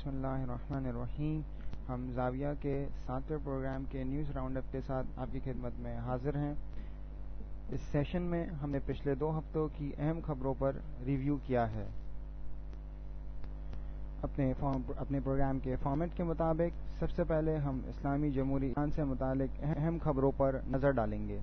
بسم اللہ الرحمن الرحیم. ہم زاویہ کے 7ویں پروگرام کے نیوز راؤنڈ اپ کے ساتھ آپ کی خدمت میں حاضر ہیں. اس سیشن میں ہم نے پچھلے 2 ہفتوں کی اہم خبروں پر ریویو کیا ہے. اپنے پروگرام کے فارمیٹ کے مطابق سب سے پہلے ہم اسلامی جمہوریہ ایران سے متعلق اہم خبروں پر نظر ڈالیں گے.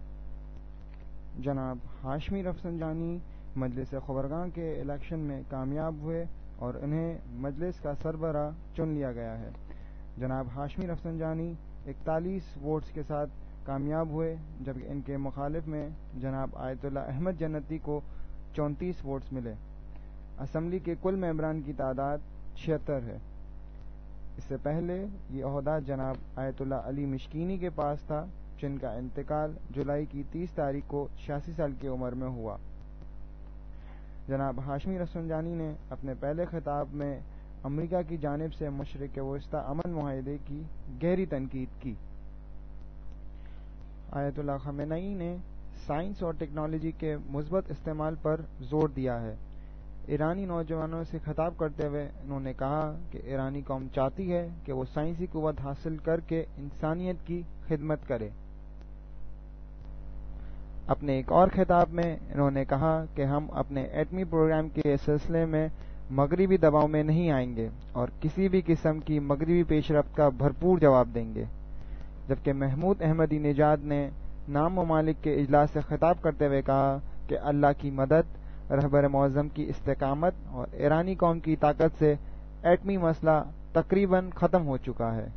جناب ہاشمی رفسنجانی مجلس خبرگاں کے الیکشن میں کامیاب ہوئے اور انہیں مجلس کا سربراہ چن لیا گیا ہے. جناب ہاشمی رفسنجانی 41 ووٹس کے ساتھ کامیاب ہوئے، جبکہ ان کے مخالف میں جناب آیت اللہ احمد جنتی کو 34 ووٹس ملے. اسمبلی کے کل ممبران کی تعداد 76 ہے. اس سے پہلے یہ عہدہ جناب آیت اللہ علی مشکینی کے پاس تھا، جن کا انتقال جولائی کی 30 تاریخ کو 86 سال کی عمر میں ہوا. جناب ہاشمی رفسنجانی نے اپنے پہلے خطاب میں امریکہ کی جانب سے مشرق وسطی امن معاہدے کی گہری تنقید کی. آیت اللہ خامنئی نے سائنس اور ٹیکنالوجی کے مثبت استعمال پر زور دیا ہے. ایرانی نوجوانوں سے خطاب کرتے ہوئے انہوں نے کہا کہ ایرانی قوم چاہتی ہے کہ وہ سائنسی قوت حاصل کر کے انسانیت کی خدمت کرے. اپنے ایک اور خطاب میں انہوں نے کہا کہ ہم اپنے ایٹمی پروگرام کے سلسلے میں مغربی دباؤ میں نہیں آئیں گے اور کسی بھی قسم کی مغربی پیش رفت کا بھرپور جواب دیں گے. جبکہ محمود احمدی نژاد نے نام ممالک کے اجلاس سے خطاب کرتے ہوئے کہا کہ اللہ کی مدد، رہبر معظم کی استقامت اور ایرانی قوم کی طاقت سے ایٹمی مسئلہ تقریباً ختم ہو چکا ہے.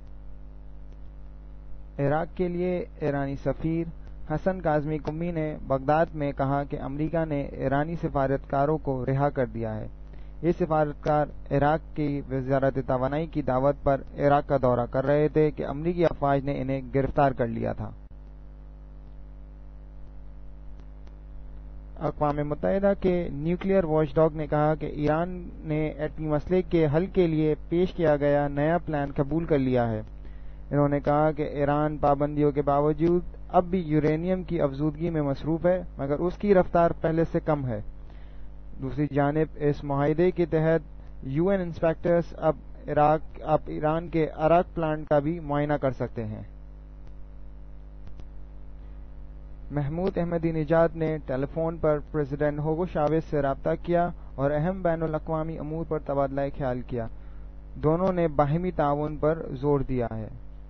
عراق کے لیے ایرانی سفیر حسن کاظمی قمی نے بغداد میں کہا کہ امریکہ نے ایرانی سفارتکاروں کو رہا کر دیا ہے. یہ سفارتکار عراق کی وزارت توانائی کی دعوت پر عراق کا دورہ کر رہے تھے کہ امریکی افواج نے انہیں گرفتار کر لیا تھا. اقوام متحدہ کے نیوکلیئر واچ ڈاگ نے کہا کہ ایران نے ایٹمی مسئلے کے حل کے لیے پیش کیا گیا نیا پلان قبول کر لیا ہے. انہوں نے کہا کہ ایران پابندیوں کے باوجود اب بھی یورینیم کی افزودگی میں مصروف ہے، مگر اس کی رفتار پہلے سے کم ہے. دوسری جانب اس معاہدے کے تحت یو این انسپیکٹرز اب ایران کے عراق پلانٹ کا بھی معائنہ کر سکتے ہیں. محمود احمدی نژاد نے ٹیلی فون پر پریزیڈنٹ ہوگو شاویز سے رابطہ کیا اور اہم بین الاقوامی امور پر تبادلہ خیال کیا. دونوں نے باہمی تعاون پر زور دیا ہے.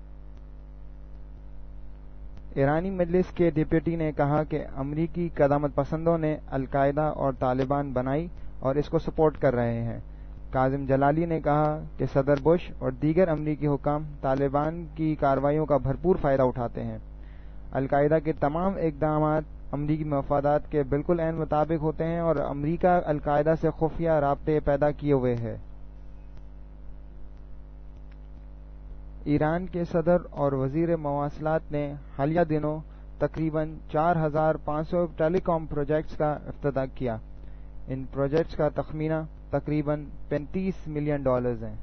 ایرانی مجلس کے ڈپٹی نے کہا کہ امریکی قدامت پسندوں نے القاعدہ اور طالبان بنائی اور اس کو سپورٹ کر رہے ہیں. کاظم جلالی نے کہا کہ صدر بش اور دیگر امریکی حکام طالبان کی کارروائیوں کا بھرپور فائدہ اٹھاتے ہیں. القاعدہ کے تمام اقدامات امریکی مفادات کے بالکل عین مطابق ہوتے ہیں اور امریکہ القاعدہ سے خفیہ رابطے پیدا کیے ہوئے ہے. ایران کے صدر اور وزیر مواصلات نے حالیہ دنوں تقریباً 4500 ٹیلی کام پروجیکٹس کا افتتاح کیا. ان پروجیکٹس کا تخمینہ تقریباً $35 ملین ہیں.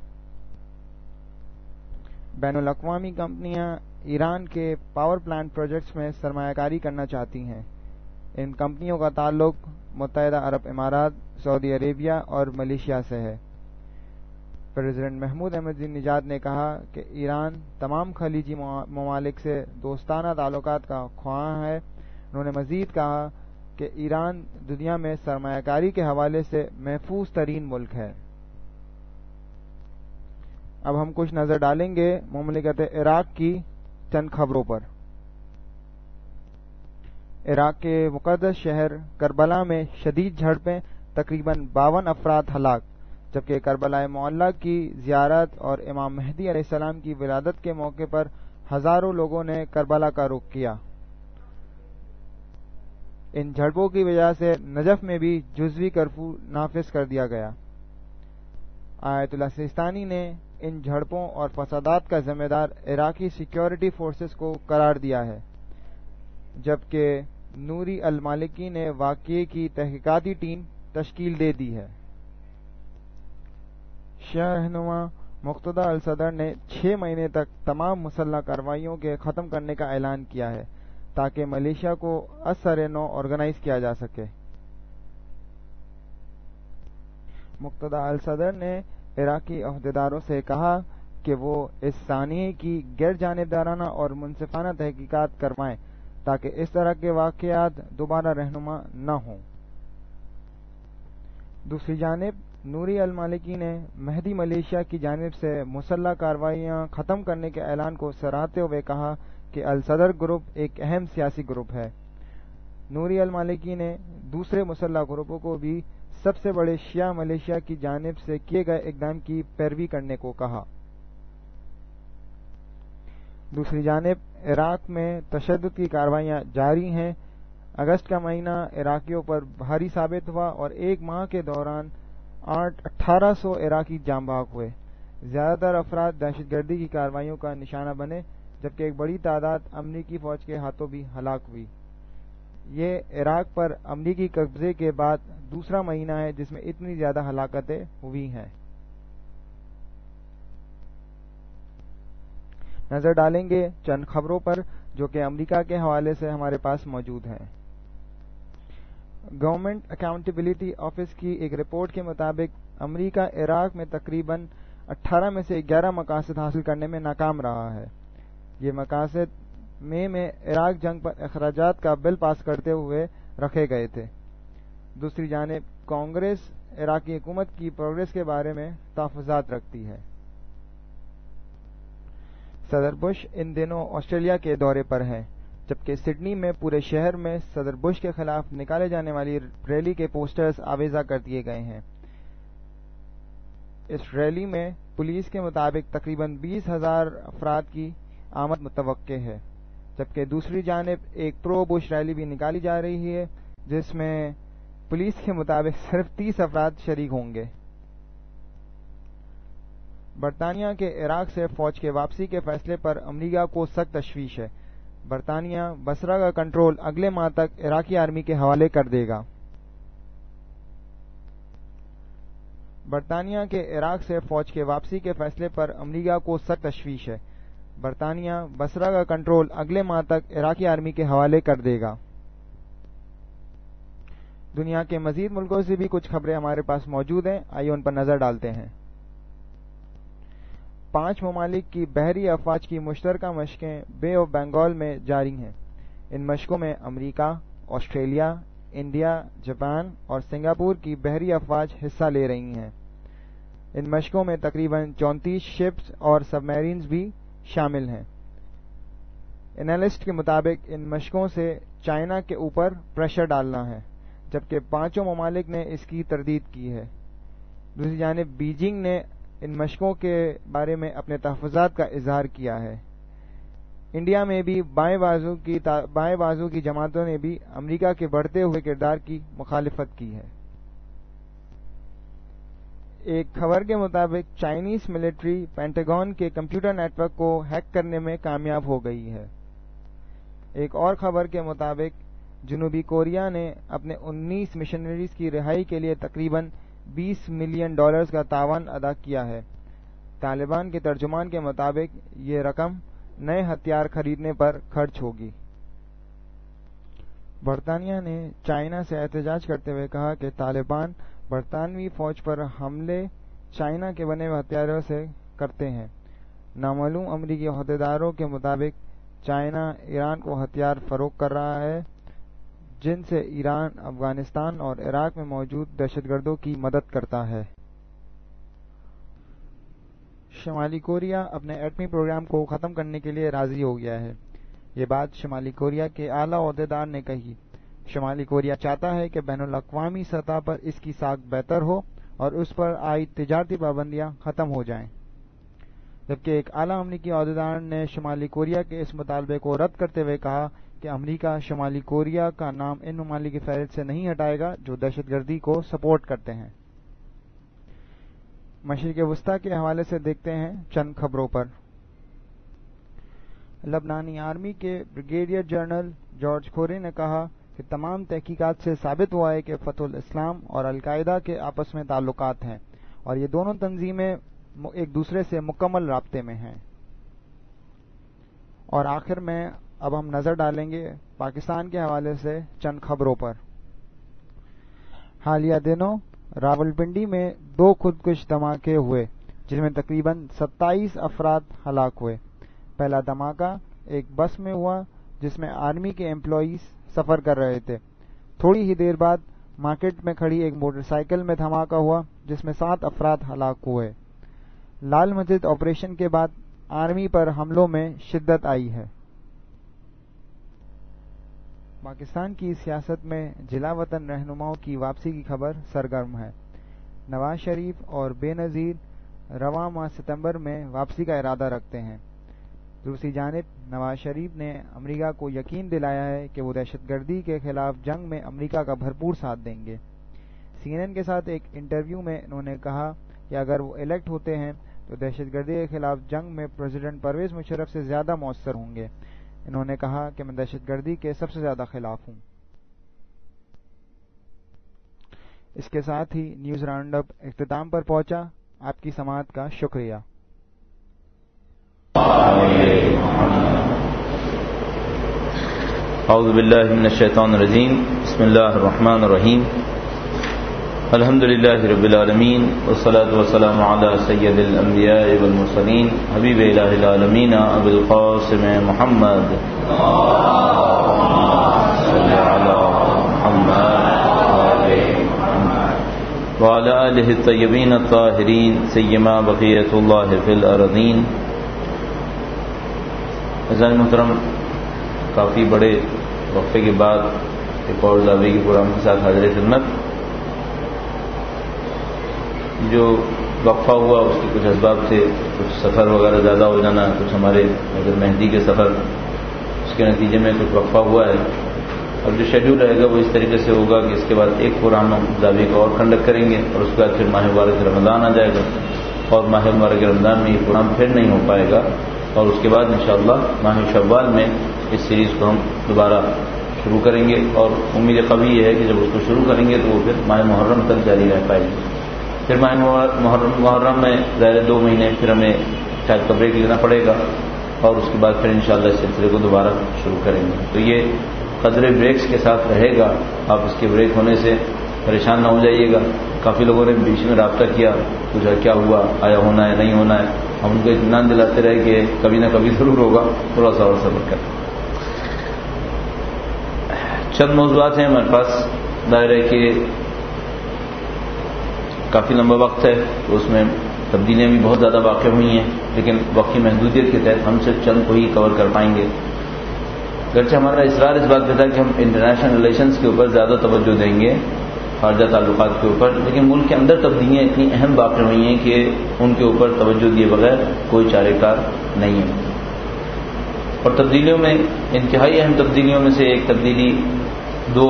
بین الاقوامی کمپنیاں ایران کے پاور پلانٹ پروجیکٹس میں سرمایہ کاری کرنا چاہتی ہیں. ان کمپنیوں کا تعلق متحدہ عرب امارات، سعودی عربیہ اور ملیشیا سے ہے. پریزیڈنٹ محمود احمدی نژاد نے کہا کہ ایران تمام خلیجی ممالک سے دوستانہ تعلقات کا خواہاں ہے. انہوں نے مزید کہا کہ ایران دنیا میں سرمایہ کاری کے حوالے سے محفوظ ترین ملک ہے. اب ہم کچھ نظر ڈالیں گے مملکت عراق کی چند خبروں پر. عراق کے مقدس شہر کربلا میں شدید جھڑپیں، تقریباً 52 افراد ہلاک. جبکہ کربلا معلیٰ کی زیارت اور امام مہدی علیہ السلام کی ولادت کے موقع پر ہزاروں لوگوں نے کربلا کا رخ کیا. ان جھڑپوں کی وجہ سے نجف میں بھی جزوی کرفیو نافذ کر دیا گیا. آیت اللہ سیستانی نے ان جھڑپوں اور فسادات کا ذمہ دار عراقی سیکیورٹی فورسز کو قرار دیا ہے، جبکہ نوری المالکی نے واقعے کی تحقیقاتی ٹیم تشکیل دے دی ہے. شیعہ رہنما مقتدی الصدر نے 6 مہینے تک تمام مسلح کارروائیوں کے ختم کرنے کا اعلان کیا ہے تاکہ ملیشیا کو از سر نو آرگنائز کیا جا سکے. مقتدی الصدر نے عراقی عہدیداروں سے کہا کہ وہ اس سانحے کی غیر جانبدارانہ اور منصفانہ تحقیقات کروائیں تاکہ اس طرح کے واقعات دوبارہ رہنما نہ ہوں۔ دوسری جانب نوری المالکی نے مہدی ملیشیا کی جانب سے مسلح کارروائیاں ختم کرنے کے اعلان کو سراہتے ہوئے کہا کہ الصدر گروپ ایک اہم سیاسی گروپ ہے۔ نوری المالکی نے دوسرے مسلح گروپوں کو بھی سب سے بڑے شیعہ ملیشیا کی جانب سے کیے گئے اقدام کی پیروی کرنے کو کہا۔ دوسری جانب عراق میں تشدد کی کارروائیاں جاری ہیں۔ اگست کا مہینہ عراقیوں پر بھاری ثابت ہوا اور ایک ماہ کے دوران 1800 عراقی جاں بحق ہوئے۔ زیادہ تر افراد دہشت گردی کی کارروائیوں کا نشانہ بنے، جبکہ ایک بڑی تعداد امریکی فوج کے ہاتھوں بھی ہلاک ہوئی۔ یہ عراق پر امریکی قبضے کے بعد دوسرا مہینہ ہے جس میں اتنی زیادہ ہلاکتیں ہوئی ہیں۔ نظر ڈالیں گے چند خبروں پر جو کہ امریکہ کے حوالے سے ہمارے پاس موجود ہیں۔ گورنمنٹ اکاؤنٹیبلٹی آفس کی ایک رپورٹ کے مطابق امریکہ عراق میں تقریباً 18 میں سے 11 مقاصد حاصل کرنے میں ناکام رہا ہے۔ یہ مقاصد مئی میں عراق جنگ پر اخراجات کا بل پاس کرتے ہوئے رکھے گئے تھے۔ دوسری جانب کانگریس عراقی حکومت کی پروگریس کے بارے میں تحفظات رکھتی ہے۔ صدر بش ان دنوں آسٹریلیا کے دورے پر ہیں، جبکہ سڈنی میں پورے شہر میں صدر بش کے خلاف نکالے جانے والی ریلی کے پوسٹرز آویزہ کر دیے گئے ہیں۔ اس ریلی میں پولیس کے مطابق تقریباً 20,000 افراد کی آمد متوقع ہے، جبکہ دوسری جانب ایک پرو بش ریلی بھی نکالی جا رہی ہے جس میں پولیس کے مطابق صرف 30 افراد شریک ہوں گے۔ برطانیہ کے عراق سے فوج کے واپسی کے فیصلے پر امریکہ کو سخت تشویش ہے۔ برطانیہ بصرہ کا کنٹرول اگلے ماہ تک عراقی آرمی کے حوالے کر دے گا۔ برطانیہ کے عراق سے فوج کے واپسی کے فیصلے پر امریکہ کو سخت تشویش ہے۔ برطانیہ بصرہ کا کنٹرول اگلے ماہ تک عراقی آرمی کے حوالے کر دے گا۔ دنیا کے مزید ملکوں سے بھی کچھ خبریں ہمارے پاس موجود ہیں، آئیے ان پر نظر ڈالتے ہیں۔ 5 ممالک کی بحری افواج کی مشترکہ مشقیں بے آف بنگال میں جاری ہیں۔ ان مشقوں میں امریکہ، آسٹریلیا، انڈیا، جاپان اور سنگاپور کی بحری افواج حصہ لے رہی ہیں۔ ان مشقوں میں تقریباً 34 شپس اور سب میرینز بھی شامل ہیں۔ انالسٹ کے مطابق ان مشقوں سے چائنا کے اوپر پریشر ڈالنا ہے، جبکہ 5 ممالک نے اس کی تردید کی ہے۔ دوسری جانب بیجنگ نے ان مشقوں کے بارے میں اپنے تحفظات کا اظہار کیا ہے۔ انڈیا میں بھی بائیں بازو کی جماعتوں نے بھی امریکہ کے بڑھتے ہوئے کردار کی مخالفت کی ہے۔ ایک خبر کے مطابق چائنیز ملٹری پینٹاگون کے کمپیوٹر نیٹ ورک کو ہیک کرنے میں کامیاب ہو گئی ہے۔ ایک اور خبر کے مطابق جنوبی کوریا نے اپنے 19 مشنریز کی رہائی کے لیے تقریباً $20 ملین کا تعاون ادا کیا ہے۔ طالبان کے ترجمان کے مطابق یہ رقم نئے ہتھیار خریدنے پر خرچ ہوگی۔ برطانیہ نے چائنا سے احتجاج کرتے ہوئے کہا کہ طالبان برطانوی فوج پر حملے چائنا کے بنے ہوئے ہتھیاروں سے کرتے ہیں۔ نامعلوم امریکی عہدیداروں کے مطابق چائنا ایران کو ہتھیار فروخت کر رہا ہے، جن سے ایران افغانستان اور عراق میں موجود دہشت گردوں کی مدد کرتا ہے۔ شمالی کوریا اپنے ایٹمی پروگرام کو ختم کرنے کے لیے راضی ہو گیا ہے۔ یہ بات شمالی کوریا کے اعلیٰ عہدیدار نے کہی۔ شمالی کوریا چاہتا ہے کہ بین الاقوامی سطح پر اس کی ساکھ بہتر ہو اور اس پر عائد تجارتی پابندیاں ختم ہو جائیں، جبکہ ایک اعلیٰ امریکی عہدیدار نے شمالی کوریا کے اس مطالبے کو رد کرتے ہوئے کہا کہ امریکہ شمالی کوریا کا نام ان ممالک کی فہرست سے نہیں ہٹائے گا جو دہشت گردی کو سپورٹ کرتے ہیں۔ مشرق وسطیٰ کے حوالے سے دیکھتے ہیں چند خبروں پر۔ لبنانی آرمی کے بریگیڈیئر جنرل جارج کھوری نے کہا کہ تمام تحقیقات سے ثابت ہوا ہے کہ فتح الاسلام اور القاعدہ کے آپس میں تعلقات ہیں اور یہ دونوں تنظیمیں ایک دوسرے سے مکمل رابطے میں ہیں۔ اور آخر میں اب ہم نظر ڈالیں گے پاکستان کے حوالے سے چند خبروں پر۔ حالیہ دنوں راولپنڈی میں 2 خودکش دھماکے ہوئے جس میں تقریباً 27 افراد ہلاک ہوئے۔ پہلا دھماکہ ایک بس میں ہوا جس میں آرمی کے امپلائیز سفر کر رہے تھے۔ تھوڑی ہی دیر بعد مارکیٹ میں کھڑی ایک موٹر سائیکل میں دھماکہ ہوا جس میں 7 افراد ہلاک ہوئے۔ لال مسجد آپریشن کے بعد آرمی پر حملوں میں شدت آئی ہے۔ پاکستان کی سیاست میں جلا وطن رہنماؤں کی واپسی کی خبر سرگرم ہے۔ نواز شریف اور بے نظیر رواں ماہ ستمبر میں واپسی کا ارادہ رکھتے ہیں۔ دوسری جانب نواز شریف نے امریکہ کو یقین دلایا ہے کہ وہ دہشت گردی کے خلاف جنگ میں امریکہ کا بھرپور ساتھ دیں گے۔ CNN کے ساتھ ایک انٹرویو میں انہوں نے کہا کہ اگر وہ الیکٹ ہوتے ہیں تو دہشت گردی کے خلاف جنگ میں پریزیڈنٹ پرویز مشرف سے زیادہ مؤثر ہوں گے۔ انہوں نے کہا کہ میں دہشت گردی کے سب سے زیادہ خلاف ہوں۔ اس کے ساتھ ہی نیوز راؤنڈ اپ اختتام پر پہنچا۔ آپ کی سماعت کا شکریہ۔ اعوذ باللہ من الشیطان الرجیم، بسم اللہ الرحمن الرحیم، الحمدللہ رب العالمین، والصلاة والسلام علی سید الانبیاء والمرسلین، حبیب الہ العالمین ابی القاسم محمد صلی علی محمد وعلی آلہ الطیبین الطاہرین سیما بقیۃ اللہ فی الارضین۔ عزیزان محترم، کافی بڑے وقفے کے بعد ایک اور زاویے کے پروگرام کے ساتھ حاضر خدمت۔ جو وقفہ ہوا اس کے کچھ اسباب تھے، کچھ سفر وغیرہ زیادہ ہو جانا، کچھ ہمارے حضرت مہدی کے سفر، اس کے نتیجے میں کچھ وقفہ ہوا ہے۔ اب جو شیڈول رہے گا وہ اس طریقے سے ہوگا کہ اس کے بعد ایک پروگرام ہم زاویے کا اور کنڈکٹ کریں گے اور اس کے بعد پھر ماہ مبارک رمضان آ جائے گا، اور ماہ مبارک رمضان میں یہ پروگرام پھر نہیں ہو پائے گا، اور اس کے بعد انشاءاللہ ماہ شوال میں اس سیریز کو ہم دوبارہ شروع کریں گے، اور امید قوی یہ ہے کہ جب اس کو شروع کریں گے تو وہ پھر ماہ محرم تک جاری رہ پائے گی۔ پھر ماہ محرم میں ظاہر 2 مہینے پھر ہمیں شاید کا بریک لینا پڑے گا، اور اس کے بعد پھر انشاءاللہ اس سلسلے کو دوبارہ شروع کریں گے۔ تو یہ قدرے بریکس کے ساتھ رہے گا، آپ اس کے بریک ہونے سے پریشان نہ ہو جائیے گا۔ کافی لوگوں نے بیچ میں رابطہ کیا، پوچھا کیا ہوا، آیا ہونا ہے نہیں ہونا ہے، ہم ان کو اطمینان دلاتے رہے کہ کبھی نہ کبھی ضرور ہوگا، تھوڑا سا اور صبر کریں۔ چند موضوعات ہیں ہمارے پاس، ظاہر ہے کہ کافی لمبا وقت ہے تو اس میں تبدیلیاں بھی بہت زیادہ واقع ہوئی ہیں، لیکن وقت کی محدودیت کے تحت ہم صرف چند کو ہی کور کر پائیں گے۔ گرچہ ہمارا اصرار اس بات پہ تھا کہ ہم انٹرنیشنل ریلیشنز کے اوپر زیادہ توجہ دیں گے، خارجہ تعلقات کے اوپر، لیکن ملک کے اندر تبدیلیاں اتنی اہم واقع ہوئی ہیں کہ ان کے اوپر توجہ دیے بغیر کوئی چارہ کار نہیں ہے۔ اور تبدیلیوں میں انتہائی اہم تبدیلیوں میں سے ایک تبدیلی 2،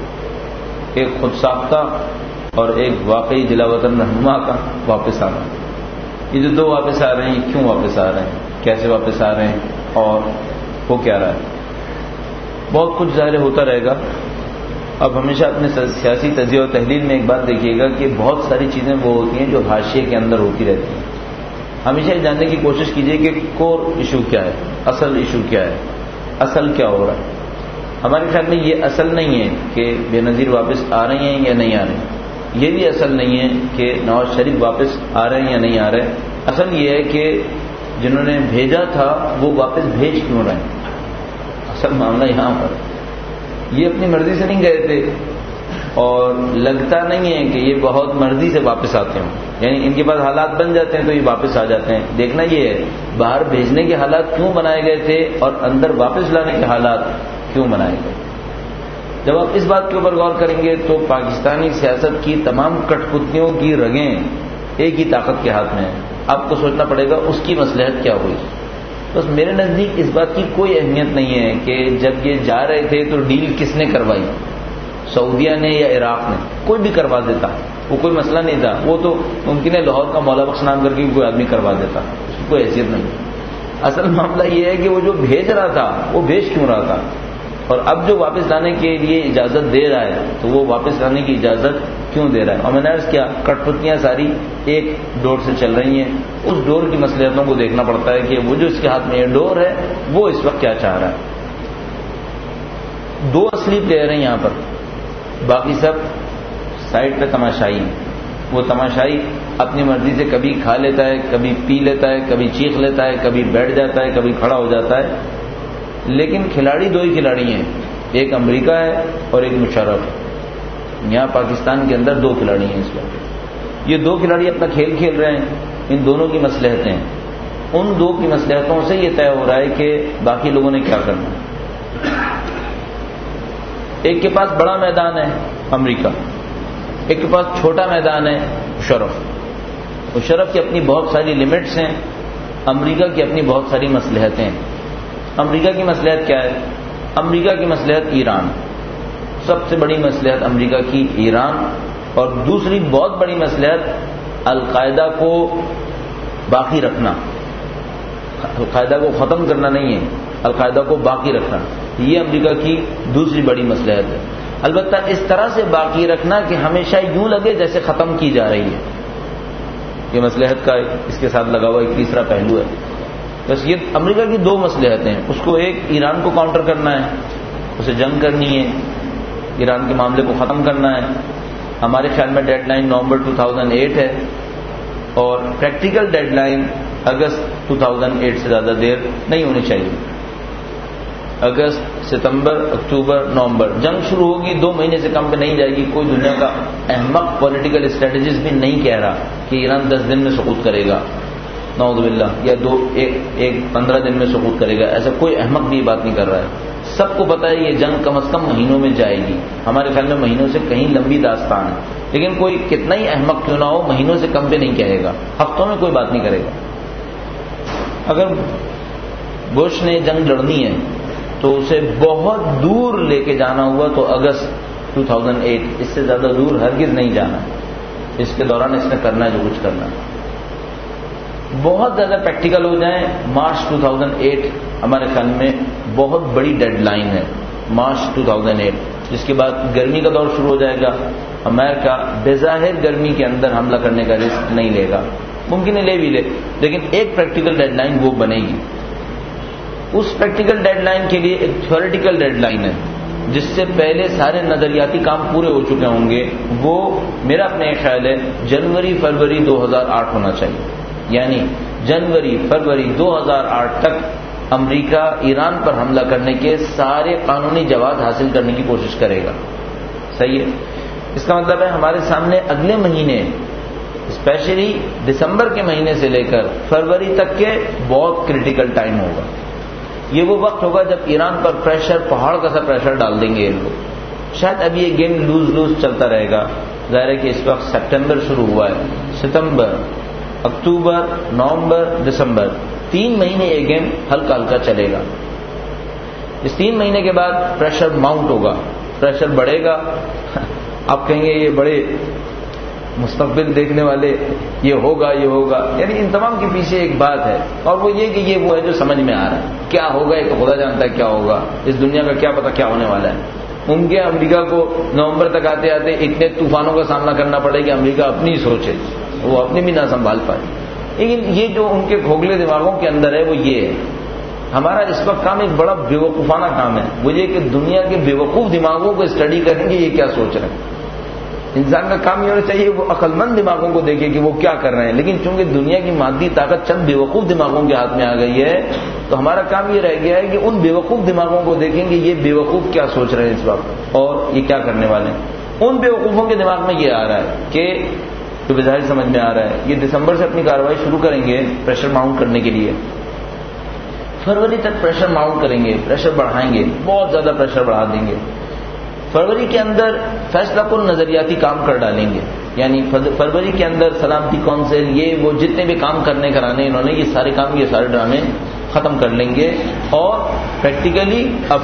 ایک خود ساختہ اور ایک واقعی جلا وطن رہنما کا واپس آنا۔ یہ جو 2 واپس آ رہے ہیں، کیوں واپس آ رہے ہیں، کیسے واپس آ رہے ہیں، اور ہو کیا رہا ہے، بہت کچھ ظاہر ہوتا رہے گا۔ اب ہمیشہ اپنے سیاسی تجزیہ و تحلیل میں ایک بات دیکھیے گا کہ بہت ساری چیزیں وہ ہوتی ہیں جو حاشیے کے اندر ہوتی رہتی ہیں۔ ہمیشہ یہ جاننے کی کوشش کیجیے کہ کور ایشو کیا ہے، اصل ایشو کیا ہے، اصل کیا ہو رہا ہے۔ ہمارے خیال میں یہ اصل نہیں ہے کہ بے نظیر واپس آ رہے ہیں یا نہیں آ رہے ہیں، یہ بھی اصل نہیں ہے کہ نواز شریف واپس آ رہے ہیں یا نہیں آ رہے ہیں۔ اصل یہ ہے کہ جنہوں نے بھیجا تھا وہ واپس بھیج کیوں رہے ہیں۔ اصل معاملہ یہاں پر یہ اپنی مرضی سے نہیں گئے تھے، اور لگتا نہیں ہے کہ یہ بہت مرضی سے واپس آتے ہوں، یعنی ان کے پاس حالات بن جاتے ہیں تو یہ واپس آ جاتے ہیں۔ دیکھنا یہ ہے باہر بھیجنے کے حالات کیوں بنائے گئے تھے اور اندر واپس لانے کے حالات کیوں بنائے گئے۔ جب آپ اس بات کے اوپر غور کریں گے تو پاکستانی سیاست کی تمام کٹ پتلیوں کی رگیں ایک ہی طاقت کے ہاتھ میں ہیں۔ آپ کو سوچنا پڑے گا اس کی مصلحت کیا ہوئی۔ بس میرے نزدیک اس بات کی کوئی اہمیت نہیں ہے کہ جب یہ جا رہے تھے تو ڈیل کس نے کروائی، سعودیہ نے یا عراق نے، کوئی بھی کروا دیتا، وہ کوئی مسئلہ نہیں تھا۔ وہ تو ممکن ہے لاہور کا مولا بخش نام کر کے کوئی آدمی کروا دیتا، اس کی کوئی حیثیت نہیں۔ اصل معاملہ یہ ہے کہ وہ جو بھیج رہا تھا وہ بھیج کیوں رہا تھا، اور اب جو واپس لانے کے لیے اجازت دے رہا ہے تو وہ واپس لانے کی اجازت کیوں دے رہا ہے۔ اور میں نے عرض کیا کٹ پتلیاں ساری ایک ڈور سے چل رہی ہیں، اس ڈور کی مصلحتوں کو دیکھنا پڑتا ہے کہ وہ جو اس کے ہاتھ میں یہ ڈور ہے وہ اس وقت کیا چاہ رہا ہے۔ 2 اصلی پلیئر ہیں یہاں پر، باقی سب سائڈ پہ تماشائی ہیں۔ وہ تماشائی اپنی مرضی سے کبھی کھا لیتا ہے، کبھی پی لیتا ہے، کبھی چیخ لیتا ہے، کبھی بیٹھ جاتا ہے، کبھی کھڑا ہو جاتا ہے، لیکن کھلاڑی دو ہی کھلاڑی ہیں، ایک امریکہ ہے اور ایک مشرف۔ یہاں پاکستان کے اندر دو کھلاڑی ہیں اس وقت، یہ دو کھلاڑی اپنا کھیل کھیل رہے ہیں، ان دونوں کی مصلحتیں ہیں، ان دو کی مصلحتوں سے یہ طے ہو رہا ہے کہ باقی لوگوں نے کیا کرنا ہے۔ ایک کے پاس بڑا میدان ہے امریکہ، ایک کے پاس چھوٹا میدان ہے مشرف کی اپنی بہت ساری لمٹس ہیں، امریکہ کی اپنی بہت ساری مصلحتیں ہیں۔ امریکہ کی مصلحت کیا ہے؟ امریکہ کی مصلحت ایران، سب سے بڑی مصلحت امریکہ کی ایران، اور دوسری بہت بڑی مصلحت القاعدہ کو باقی رکھنا، القاعدہ کو ختم کرنا نہیں ہے، القاعدہ کو باقی رکھنا، یہ امریکہ کی دوسری بڑی مصلحت ہے۔ البتہ اس طرح سے باقی رکھنا کہ ہمیشہ یوں لگے جیسے ختم کی جا رہی ہے، یہ مصلحت کا اس کے ساتھ لگا ہوا ایک تیسرا پہلو ہے۔ بس یہ امریکہ کی دو مصلحتیں ہیں، اس کو ایک ایران کو کاؤنٹر کرنا ہے، اسے جنگ کرنی ہے، ایران کے معاملے کو ختم کرنا ہے۔ ہمارے خیال میں ڈیڈ لائن نومبر 2008 ہے، اور پریکٹیکل ڈیڈ لائن اگست 2008 سے زیادہ دیر نہیں ہونی چاہیے۔ اگست، ستمبر، اکتوبر، نومبر جنگ شروع ہوگی، 2 مہینے سے کم پہ نہیں جائے گی۔ کوئی دنیا کا احمق پولیٹیکل اسٹریٹجسٹ بھی نہیں کہہ رہا کہ ایران 10 دن میں سقوط کرے گا، نعوذ باللہ، یا 15 دن میں سقوط کرے گا، ایسا کوئی احمق بھی بات نہیں کر رہا ہے۔ سب کو پتہ ہے یہ جنگ کم از کم مہینوں میں جائے گی، ہمارے خیال میں مہینوں سے کہیں لمبی داستان ہے، لیکن کوئی کتنا ہی احمق کیوں نہ ہو مہینوں سے کم پہ نہیں کہے گا، ہفتوں میں کوئی بات نہیں کرے گا۔ اگر بش نے جنگ لڑنی ہے تو اسے بہت دور لے کے جانا ہوا تو اگست 2008، اس سے زیادہ دور ہرگز نہیں جانا، اس کے دوران اس نے کرنا ہے جو کچھ کرنا ہے۔ بہت زیادہ پریکٹیکل ہو جائیں، مارچ 2008 ہمارے خیال میں بہت بڑی ڈیڈ لائن ہے، مارچ 2008، جس کے بعد گرمی کا دور شروع ہو جائے گا۔ امریکہ بظاہر گرمی کے اندر حملہ کرنے کا رسک نہیں لے گا، ممکن ہے لے بھی لے، لیکن ایک پریکٹیکل ڈیڈ لائن وہ بنے گی۔ اس پریکٹیکل ڈیڈ لائن کے لیے ایک تھیوریٹیکل ڈیڈ لائن ہے، جس سے پہلے سارے نظریاتی کام پورے ہو چکے ہوں گے، وہ میرا اپنے خیال ہے جنوری فروری 2008 ہونا چاہیے، یعنی جنوری فروری 2008 تک امریکہ ایران پر حملہ کرنے کے سارے قانونی جواز حاصل کرنے کی کوشش کرے گا۔ صحیح ہے؟ اس کا مطلب ہے ہمارے سامنے اگلے مہینے، اسپیشلی دسمبر کے مہینے سے لے کر فروری تک کے بہت کریٹیکل ٹائم ہوگا۔ یہ وہ وقت ہوگا جب ایران پر پریشر، پہاڑ کا سا پریشر ڈال دیں گے یہ لوگ۔ شاید ابھی یہ گیم لوز چلتا رہے گا، ظاہر ہے کہ اس وقت سپٹمبر شروع ہوا ہے، ستمبر، اکتوبر، نومبر، دسمبر، 3 مہینے یہ گیم ہلکا ہلکا چلے گا۔ اس 3 مہینے کے بعد پریشر ماؤنٹ ہوگا، پریشر بڑھے گا۔ آپ کہیں گے یہ بڑے مستقبل دیکھنے والے، یہ ہوگا یہ ہوگا، یعنی ان تمام کے پیچھے ایک بات ہے، اور وہ یہ کہ یہ وہ ہے جو سمجھ میں آ رہا ہے۔ کیا ہوگا یہ تو خدا جانتا ہے کیا ہوگا، اس دنیا کا کیا پتہ کیا ہونے والا ہے۔ ممکن امریکہ کو نومبر تک آتے آتے اتنے طوفانوں کا سامنا کرنا پڑے کہ امریکہ اپنی سوچے، وہ اپنی بھی نہ سنبھال پائے۔ لیکن یہ جو ان کے کھوکھلے دماغوں کے اندر ہے وہ یہ ہے۔ ہمارا اس وقت کام ایک بڑا بیوقوفانہ کام ہے، وہ یہ کہ دنیا کے بیوقوف دماغوں کو اسٹڈی کریں گے یہ کیا سوچ رہے ہیں۔ انسان کا کام یہ ہونا چاہیے وہ عقل مند دماغوں کو دیکھے کہ وہ کیا کر رہے ہیں، لیکن چونکہ دنیا کی مادی طاقت چند بیوقوف دماغوں کے ہاتھ میں آ گئی ہے، تو ہمارا کام یہ رہ گیا ہے کہ ان بیوقوف دماغوں کو دیکھیں گے یہ بیوقوف کیا سوچ رہے ہیں اس وقت اور یہ کیا کرنے والے ہیں۔ ان بیوقوفوں کے دماغ میں یہ آ رہا ہے کہ جو بظاہر سمجھ میں آ رہا ہے، یہ دسمبر سے اپنی کارروائی شروع کریں گے پریشر ماؤنٹ کرنے کے لیے، فروری تک پریشر ماؤنٹ کریں گے، پریشر بڑھائیں گے، بہت زیادہ پریشر بڑھا دیں گے۔ فروری کے اندر فیصلہ کن نظریاتی کام کر ڈالیں گے، یعنی فروری کے اندر سلامتی کونسل، یہ وہ جتنے بھی کام کرنے کرانے انہوں نے یہ سارے کام، یہ سارے ڈرامے ختم کر لیں گے، اور پریکٹیکلی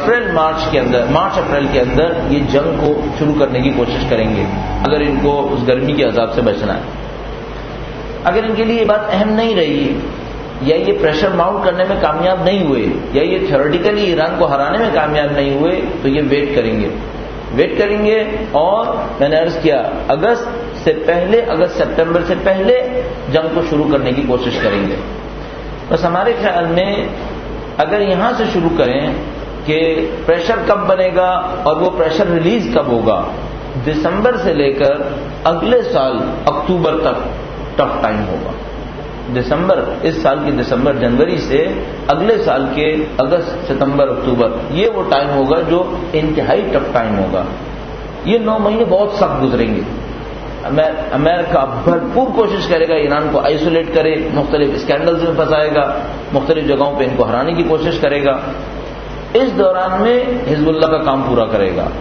مارچ اپریل کے اندر یہ جنگ کو شروع کرنے کی کوشش کریں گے، اگر ان کو اس گرمی کے عذاب سے بچنا ہے۔ اگر ان کے لیے یہ بات اہم نہیں رہی، یا یہ پریشر ماؤنٹ کرنے میں کامیاب نہیں ہوئے، یا یہ تھیوریٹیکلی ایران کو ہرانے میں کامیاب نہیں ہوئے، تو یہ ویٹ کریں گے اور میں نے عرض کیا اگست سپٹمبر سے پہلے جنگ کو شروع کرنے کی کوشش کریں گے۔ بس ہمارے خیال میں اگر یہاں سے شروع کریں کہ پریشر کب بنے گا اور وہ پریشر ریلیز کب ہوگا، دسمبر سے لے کر اگلے سال اکتوبر تک ٹف ٹائم ہوگا. دسمبر، اس سال کی دسمبر جنوری سے اگلے سال کے اگست ستمبر اکتوبر، یہ وہ ٹائم ہوگا جو انتہائی ٹف ٹائم ہوگا. یہ 9 مہینے بہت سخت گزریں گے. امریکہ بھرپور کوشش کرے گا ایران کو آئسولیٹ کرے، مختلف اسکینڈلز میں پھنسائے گا، مختلف جگہوں پہ ان کو ہرانے کی کوشش کرے گا. اس دوران میں حزب اللہ کا کام پورا کرے گا.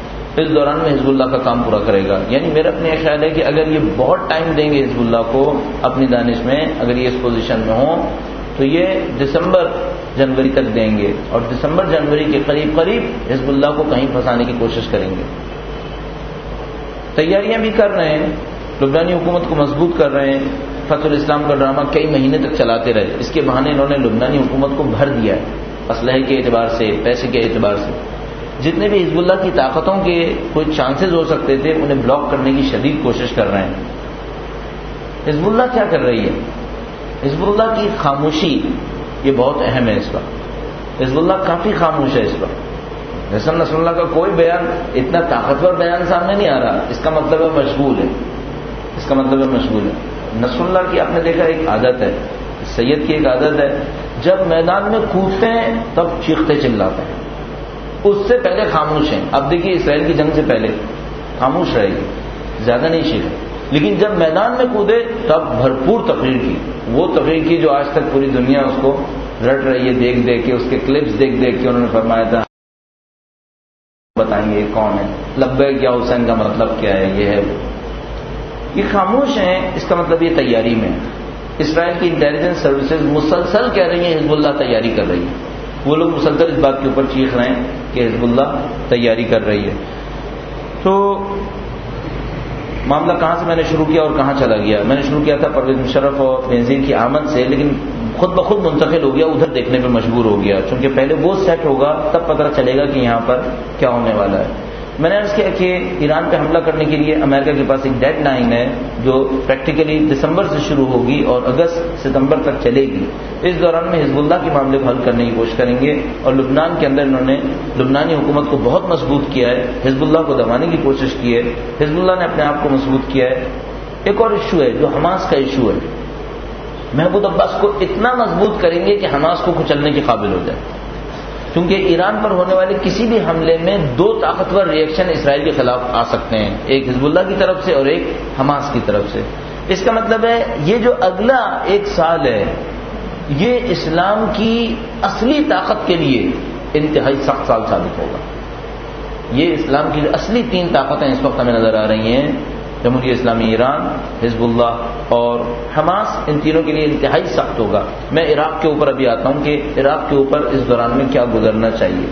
یعنی میرا اپنا یہ خیال ہے کہ اگر یہ بہت ٹائم دیں گے حزب اللہ کو اپنی دانش میں، اگر یہ اس پوزیشن میں ہوں تو یہ دسمبر جنوری تک دیں گے، اور دسمبر جنوری کے قریب حزب اللہ کو کہیں پھنسانے کی کوشش کریں گے. تیاریاں بھی کر رہے ہیں، لبنانی حکومت کو مضبوط کر رہے ہیں. فتح الاسلام کا ڈرامہ کئی مہینے تک چلاتے رہے. اس کے بہانے انہوں نے لبنانی حکومت کو بھر دیا ہے، اسلحے کے اعتبار سے، پیسے کے اعتبار سے. جتنے بھی حزب اللہ کی طاقتوں کے کوئی چانسز ہو سکتے تھے انہیں بلاک کرنے کی شدید کوشش کر رہے ہیں. حزب اللہ کیا کر رہی ہے؟ حزب اللہ کی خاموشی یہ بہت اہم ہے. اس وقت حزب اللہ کافی خاموش ہے. اس وقت حسن نصر اللہ کا کوئی بیان، اتنا طاقتور بیان سامنے نہیں آ رہا. اس کا مطلب ہے مشغول ہے. نصر اللہ کی آپ نے دیکھا ایک عادت ہے، سید کی ایک عادت ہے، جب میدان میں کودتے ہیں تب چیختے چلاتے ہیں. اس سے پہلے خاموش ہیں. اب دیکھیے اسرائیل کی جنگ سے پہلے خاموش رہے گی، زیادہ نہیں چیخے، لیکن جب میدان میں کودے تب بھرپور تقریر کی. وہ تقریر کی جو آج تک پوری دنیا اس کو رٹ رہی ہے، دیکھ کے اس کے کلپس دیکھ کے انہوں نے فرمایا تھا بتائیں گے کون ہے، لبیک یا حسین کا مطلب کیا ہے، یہ ہے. یہ خاموش ہیں. اس کا مطلب یہ تیاری میں. اسرائیل کی انٹیلیجنس سروسز مسلسل کہہ رہی ہیں حزب اللہ تیاری کر رہی ہے. وہ لوگ مسلسل اس بات کے اوپر چیخ رہے ہیں کہ حزب اللہ تیاری کر رہی ہے. تو معاملہ کہاں سے میں نے شروع کیا اور کہاں چلا گیا؟ میں نے شروع کیا تھا پرویز مشرف اور بینظیر کی آمد سے، لیکن خود بخود منتقل ہو گیا، ادھر دیکھنے پہ مجبور ہو گیا، چونکہ پہلے وہ سیٹ ہوگا تب پتہ چلے گا کہ یہاں پر کیا ہونے والا ہے. میں نے عرض کیا کہ ایران پہ حملہ کرنے کے لیے امریکہ کے پاس ایک ڈیڈ لائن ہے جو پریکٹیکلی دسمبر سے شروع ہوگی اور اگست ستمبر تک چلے گی. اس دوران میں حزب اللہ کے معاملے کو حل کرنے کی کوشش کریں گے، اور لبنان کے اندر انہوں نے لبنانی حکومت کو بہت مضبوط کیا ہے، حزب اللہ کو دبانے کی کوشش کی ہے، حزب اللہ نے اپنے آپ کو مضبوط کیا ہے. ایک اور ایشو ہے جو حماس کا ایشو ہے. محمود عباس کو اتنا مضبوط کریں گے کہ حماس کو کچلنے کے قابل ہو جائے، کیونکہ ایران پر ہونے والے کسی بھی حملے میں 2 طاقتور ریئیکشن اسرائیل کے خلاف آ سکتے ہیں، ایک حزب اللہ کی طرف سے اور ایک حماس کی طرف سے. اس کا مطلب ہے یہ جو اگلا 1 سال ہے یہ اسلام کی اصلی طاقت کے لیے انتہائی سخت سال ثابت ہوگا. یہ اسلام کی اصلی 3 طاقتیں اس وقت ہمیں نظر آ رہی ہیں، جمہوریہ اسلامی ایران، حزب اللہ اور حماس. ان تینوں کے لیے انتہائی سخت ہوگا. میں عراق کے اوپر ابھی آتا ہوں کہ عراق کے اوپر اس دوران میں کیا گزرنا چاہیے،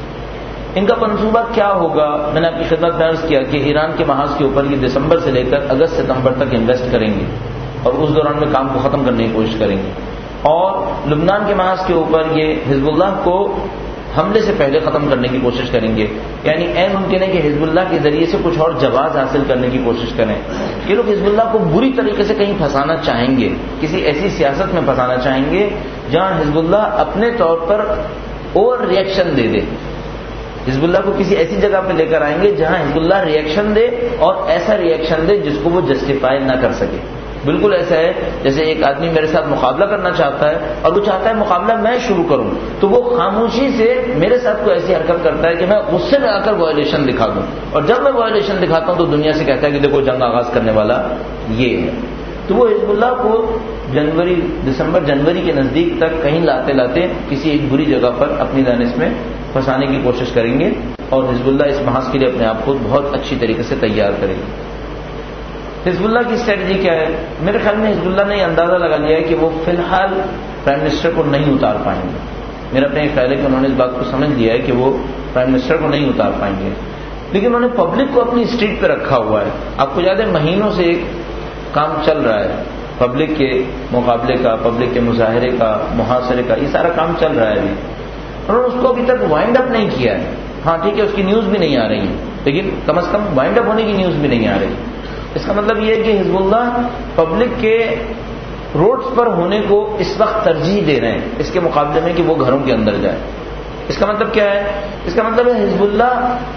ان کا منصوبہ کیا ہوگا. میں نے آپ کی خدمت میں عرض کیا کہ ایران کے محاذ کے اوپر یہ دسمبر سے لے کر اگست ستمبر تک انویسٹ کریں گے اور اس دوران میں کام کو ختم کرنے کی کوشش کریں گے، اور لبنان کے محاذ کے اوپر یہ حزب اللہ کو حملے سے پہلے ختم کرنے کی کوشش کریں گے. یعنی این ممکن ہے کہ حزب اللہ کے ذریعے سے کچھ اور جواز حاصل کرنے کی کوشش کریں. یہ لوگ حزب اللہ کو بری طریقے سے کہیں پھنسانا چاہیں گے، کسی ایسی سیاست میں پھنسانا چاہیں گے جہاں حزب اللہ اپنے طور پر اوور ریئیکشن دے دے. حزب اللہ کو کسی ایسی جگہ پہ لے کر آئیں گے جہاں حزب اللہ ریئیکشن دے، اور ایسا ریئیکشن دے جس کو وہ جسٹیفائی نہ کر سکے. بالکل ایسا ہے جیسے ایک آدمی میرے ساتھ مقابلہ کرنا چاہتا ہے اور وہ چاہتا ہے مقابلہ میں شروع کروں، تو وہ خاموشی سے میرے ساتھ کوئی ایسی حرکت کرتا ہے کہ میں غصے میں آ کر وائلیشن دکھا دوں، اور جب میں وائلیشن دکھاتا ہوں تو دنیا سے کہتا ہے کہ دیکھو جنگ آغاز کرنے والا یہ ہے. تو وہ حزب اللہ کو دسمبر جنوری کے نزدیک تک کہیں لاتے لاتے کسی ایک بری جگہ پر اپنی دانش میں پھنسانے کی کوشش کریں گے، اور حزب اللہ اس محاذ کے لیے اپنے آپ کو بہت اچھی طریقے سے تیار کرے گی. حزب اللہ کی اسٹریٹجی کیا ہے؟ میرے خیال میں حزب اللہ نے یہ اندازہ لگا لیا ہے کہ وہ فی الحال پرائم منسٹر کو نہیں اتار پائیں گے. میرا اپنا یہ خیال ہے کہ انہوں نے اس بات کو سمجھ لیا ہے کہ وہ پرائم منسٹر کو نہیں اتار پائیں گے، لیکن انہوں نے پبلک کو اپنی اسٹریٹ پہ رکھا ہوا ہے. آپ کو یاد ہے مہینوں سے ایک کام چل رہا ہے، پبلک کے مقابلے کا، پبلک کے مظاہرے کا، محاصرے کا، یہ سارا کام چل رہا ہے ابھی. انہوں نے اس کو ابھی تک وائنڈ اپ نہیں کیا ہے. ہاں ٹھیک ہے، اس کی نیوز بھی نہیں آ رہی ہے، لیکن کم از کم وائنڈ اپ ہونے کی نیوز بھی نہیں آ رہی. اس کا مطلب یہ ہے کہ حزب اللہ پبلک کے روڈز پر ہونے کو اس وقت ترجیح دے رہے ہیں اس کے مقابلے میں کہ وہ گھروں کے اندر جائے. اس کا مطلب کیا ہے؟ اس کا مطلب ہے حزب اللہ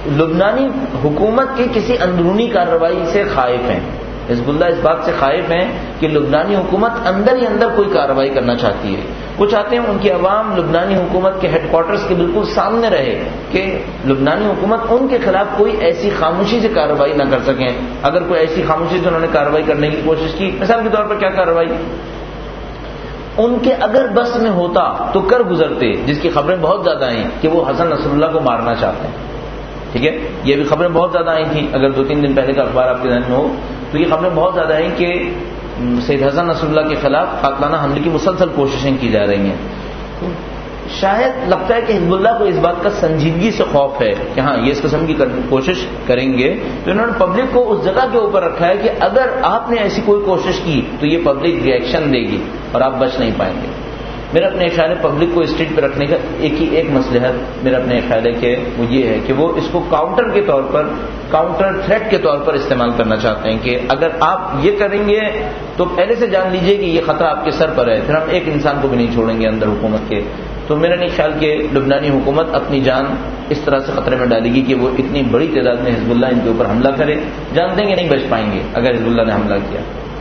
لبنانی حکومت کی کسی اندرونی کارروائی سے خائف ہیں. حزب اللہ اس بات سے خائف ہیں کہ لبنانی حکومت اندر ہی اندر کوئی کارروائی کرنا چاہتی ہے. وہ چاہتے ہیں ان کی عوام لبنانی حکومت کے ہیڈ کوارٹرز کے بالکل سامنے رہے کہ لبنانی حکومت ان کے خلاف کوئی ایسی خاموشی سے کارروائی نہ کر سکیں. اگر کوئی ایسی خاموشی سے انہوں نے کارروائی کرنے کی کوشش کی، مثال کے طور پر کیا کارروائی ان کے اگر بس میں ہوتا تو کر گزرتے، جس کی خبریں بہت زیادہ آئیں کہ وہ حسن نصر اللہ کو مارنا چاہتے ہیں. ٹھیک ہے، یہ بھی خبریں بہت زیادہ آئی تھیں. اگر 2-3 دن پہلے کا اخبار آپ کے ذہن میں ہو تو یہ خبریں بہت زیادہ آئیں کہ سید حسن نصر اللہ کے خلاف قاتلانہ حملے کی مسلسل کوششیں کی جا رہی ہیں. شاید لگتا ہے کہ حزب اللہ کو اس بات کا سنجیدگی سے خوف ہے کہ ہاں یہ اس قسم کی کوشش کریں گے تو انہوں نے پبلک کو اس جگہ کے اوپر رکھا ہے کہ اگر آپ نے ایسی کوئی کوشش کی تو یہ پبلک ری ایکشن دے گی اور آپ بچ نہیں پائیں گے. میرا اپنے خیال ہے پبلک کو اسٹریٹ پہ رکھنے کا ایک مصلحت میرا اپنے خیال ہے کہ وہ یہ ہے کہ وہ اس کو کاؤنٹر کے طور پر، کاؤنٹر تھریٹ کے طور پر استعمال کرنا چاہتے ہیں کہ اگر آپ یہ کریں گے تو پہلے سے جان لیجئے کہ یہ خطرہ آپ کے سر پر ہے، پھر ہم ایک انسان کو بھی نہیں چھوڑیں گے اندر حکومت کے. تو میرا نہیں خیال کہ لبنانی حکومت اپنی جان اس طرح سے خطرے میں ڈالے گی کہ وہ اتنی بڑی تعداد میں حزب اللہ ان کے اوپر حملہ کرے. جانتے ہیں کہ نہیں بچ پائیں گے اگر حزب اللہ نے حملہ کیا.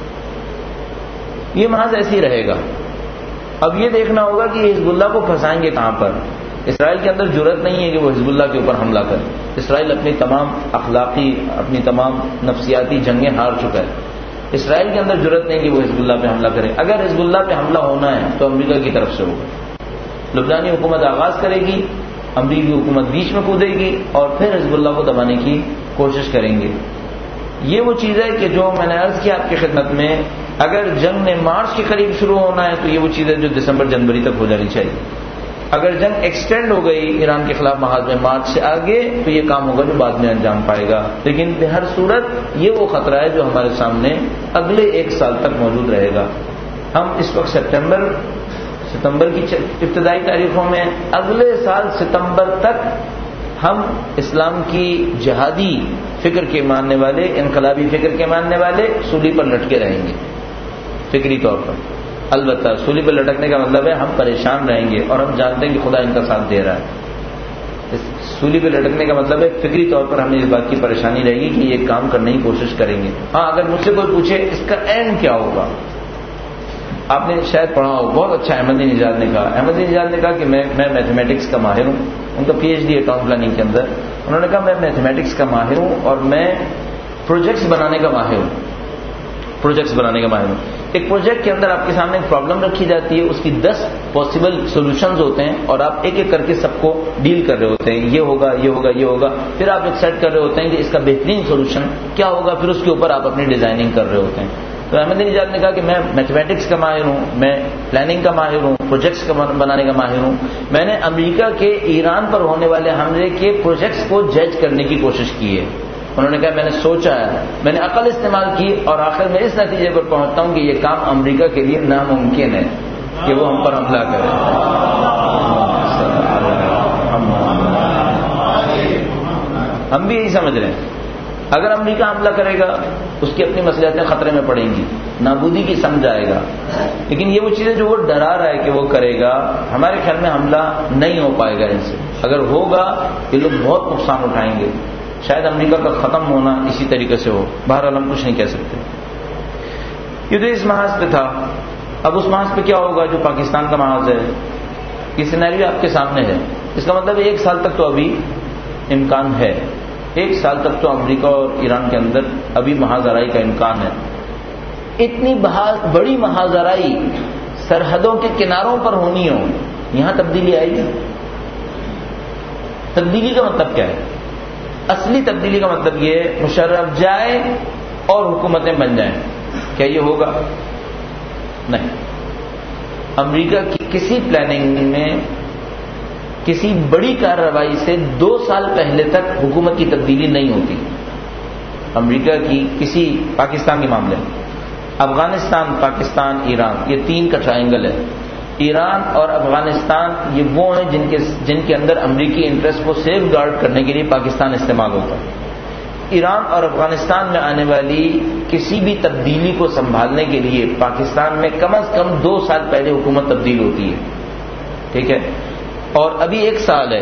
یہ محض ایسے ہی رہے گا. اب یہ دیکھنا ہوگا کہ حزب اللہ کو پھنسائیں گے کہاں پر. اسرائیل کے اندر جرأت نہیں ہے کہ وہ حزب اللہ کے اوپر حملہ کرے. اسرائیل اپنی تمام اخلاقی، اپنی تمام نفسیاتی جنگیں ہار چکا ہے. اسرائیل کے اندر جرأت نہیں کہ وہ حزب اللہ پہ حملہ کرے. اگر حزب اللہ پہ حملہ ہونا ہے تو امریکہ کی طرف سے ہوگا. لبنانی حکومت آغاز کرے گی، امریکی حکومت بیچ میں کودے گی اور پھر حزب اللہ کو دبانے کی کوشش کریں گے. یہ وہ چیز ہے کہ جو میں نے عرض کیا آپ کی خدمت میں، اگر جنگ نے مارچ کے قریب شروع ہونا ہے تو یہ وہ چیز ہے جو دسمبر جنوری تک ہو جانی چاہیے. اگر جنگ ایکسٹینڈ ہو گئی ایران کے خلاف محاذ میں مارچ سے آگے تو یہ کام ہوگا جو بعد میں انجام پائے گا. لیکن بہر صورت یہ وہ خطرہ ہے جو ہمارے سامنے اگلے 1 سال تک موجود رہے گا. ہم اس وقت ستمبر کی ابتدائی تاریخوں میں، اگلے سال ستمبر تک ہم اسلام کی جہادی فکر کے ماننے والے، انقلابی فکر کے ماننے والے سولی پر لٹکے رہیں گے فکری طور پر. البتہ سولی پر لٹکنے کا مطلب ہے ہم پریشان رہیں گے اور ہم جانتے ہیں کہ خدا ان کا ساتھ دے رہا ہے. سولی پہ لٹکنے کا مطلب ہے فکری طور پر ہمیں اس بات کی پریشانی رہے گی کہ یہ کام کرنے کی کوشش کریں گے. ہاں اگر مجھ سے کوئی پوچھے اس کا اینڈ کیا ہوگا، آپ نے شاید پڑھا ہو، بہت اچھا احمدی نژاد نے کہا کہ میں میتھمیٹکس کا ماہر ہوں. ان کا PhD ہے ٹاؤن پلاننگ کے اندر. انہوں نے کہا میں میتھمیٹکس کا ماہر ہوں اور میں پروجیکٹس بنانے کا ماہر ہوں. ایک پروجیکٹ کے اندر آپ کے سامنے ایک پرابلم رکھی جاتی ہے، اس کی 10 پاسبل سولوشنز ہوتے ہیں اور آپ ایک ایک کر کے سب کو ڈیل کر رہے ہوتے ہیں. یہ ہوگا، پھر آپ ایک سیٹ کر رہے ہوتے ہیں کہ اس کا بہترین سولوشن کیا ہوگا، پھر اس کے اوپر آپ اپنی ڈیزائننگ کر رہے ہوتے ہیں. تو احمدی نژاد نے کہا کہ میں میتھمیٹکس کا ماہر ہوں، میں پلاننگ کا ماہر ہوں، پروجیکٹس کا بنانے کا ماہر ہوں. میں نے امریکہ کے ایران پر ہونے والے حملے کے پروجیکٹس کو جج کرنے کی کوشش کی ہے. انہوں نے کہا میں نے سوچا ہے، میں نے عقل استعمال کی اور آخر میں اس نتیجے پر پہنچتا ہوں کہ یہ کام امریکہ کے لیے ناممکن ہے کہ وہ ہم پر حملہ کرے. ہم بھی یہی سمجھ رہے ہیں. اگر امریکہ حملہ کرے گا اس کی اپنی مصلحتیں خطرے میں پڑیں گی، نابودی کی سمجھ آئے گا. لیکن یہ وہ چیزیں جو وہ ڈرا رہا ہے کہ وہ کرے گا، ہمارے خیال میں حملہ نہیں ہو پائے گا ان سے. اگر ہوگا یہ لوگ بہت نقصان اٹھائیں گے. شاید امریکہ کا ختم ہونا اسی طریقے سے ہو. بہرحال ہم کچھ نہیں کہہ سکتے. یہ تو اس محاذ پہ تھا. اب اس محاذ پہ کیا ہوگا جو پاکستان کا محاذ ہے. یہ سینیریو آپ کے سامنے ہے. اس کا مطلب 1 سال تک تو ابھی امکان ہے. 1 سال تک تو امریکہ اور ایران کے اندر ابھی محاذ آرائی کا امکان ہے. اتنی بڑی محاذ آرائی سرحدوں کے کناروں پر ہونی ہو، یہاں تبدیلی آئے گی. تبدیلی کا مطلب کیا ہے؟ اصلی تبدیلی کا مطلب یہ ہے مشرف جائے اور حکومتیں بن جائیں. کیا یہ ہوگا؟ نہیں. امریکہ کی کسی پلاننگ میں کسی بڑی کارروائی سے 2 سال پہلے تک حکومت کی تبدیلی نہیں ہوتی. امریکہ کی کسی پاکستان کے معاملے میں افغانستان، پاکستان، ایران، یہ 3 کا ٹرائنگل ہے. ایران اور افغانستان یہ وہ ہیں جن کے اندر امریکی انٹرسٹ کو سیف گارڈ کرنے کے لیے پاکستان استعمال ہوتا ہے. ایران اور افغانستان میں آنے والی کسی بھی تبدیلی کو سنبھالنے کے لیے پاکستان میں کم از کم 2 سال پہلے حکومت تبدیل ہوتی ہے. ٹھیک ہے. اور ابھی 1 سال ہے.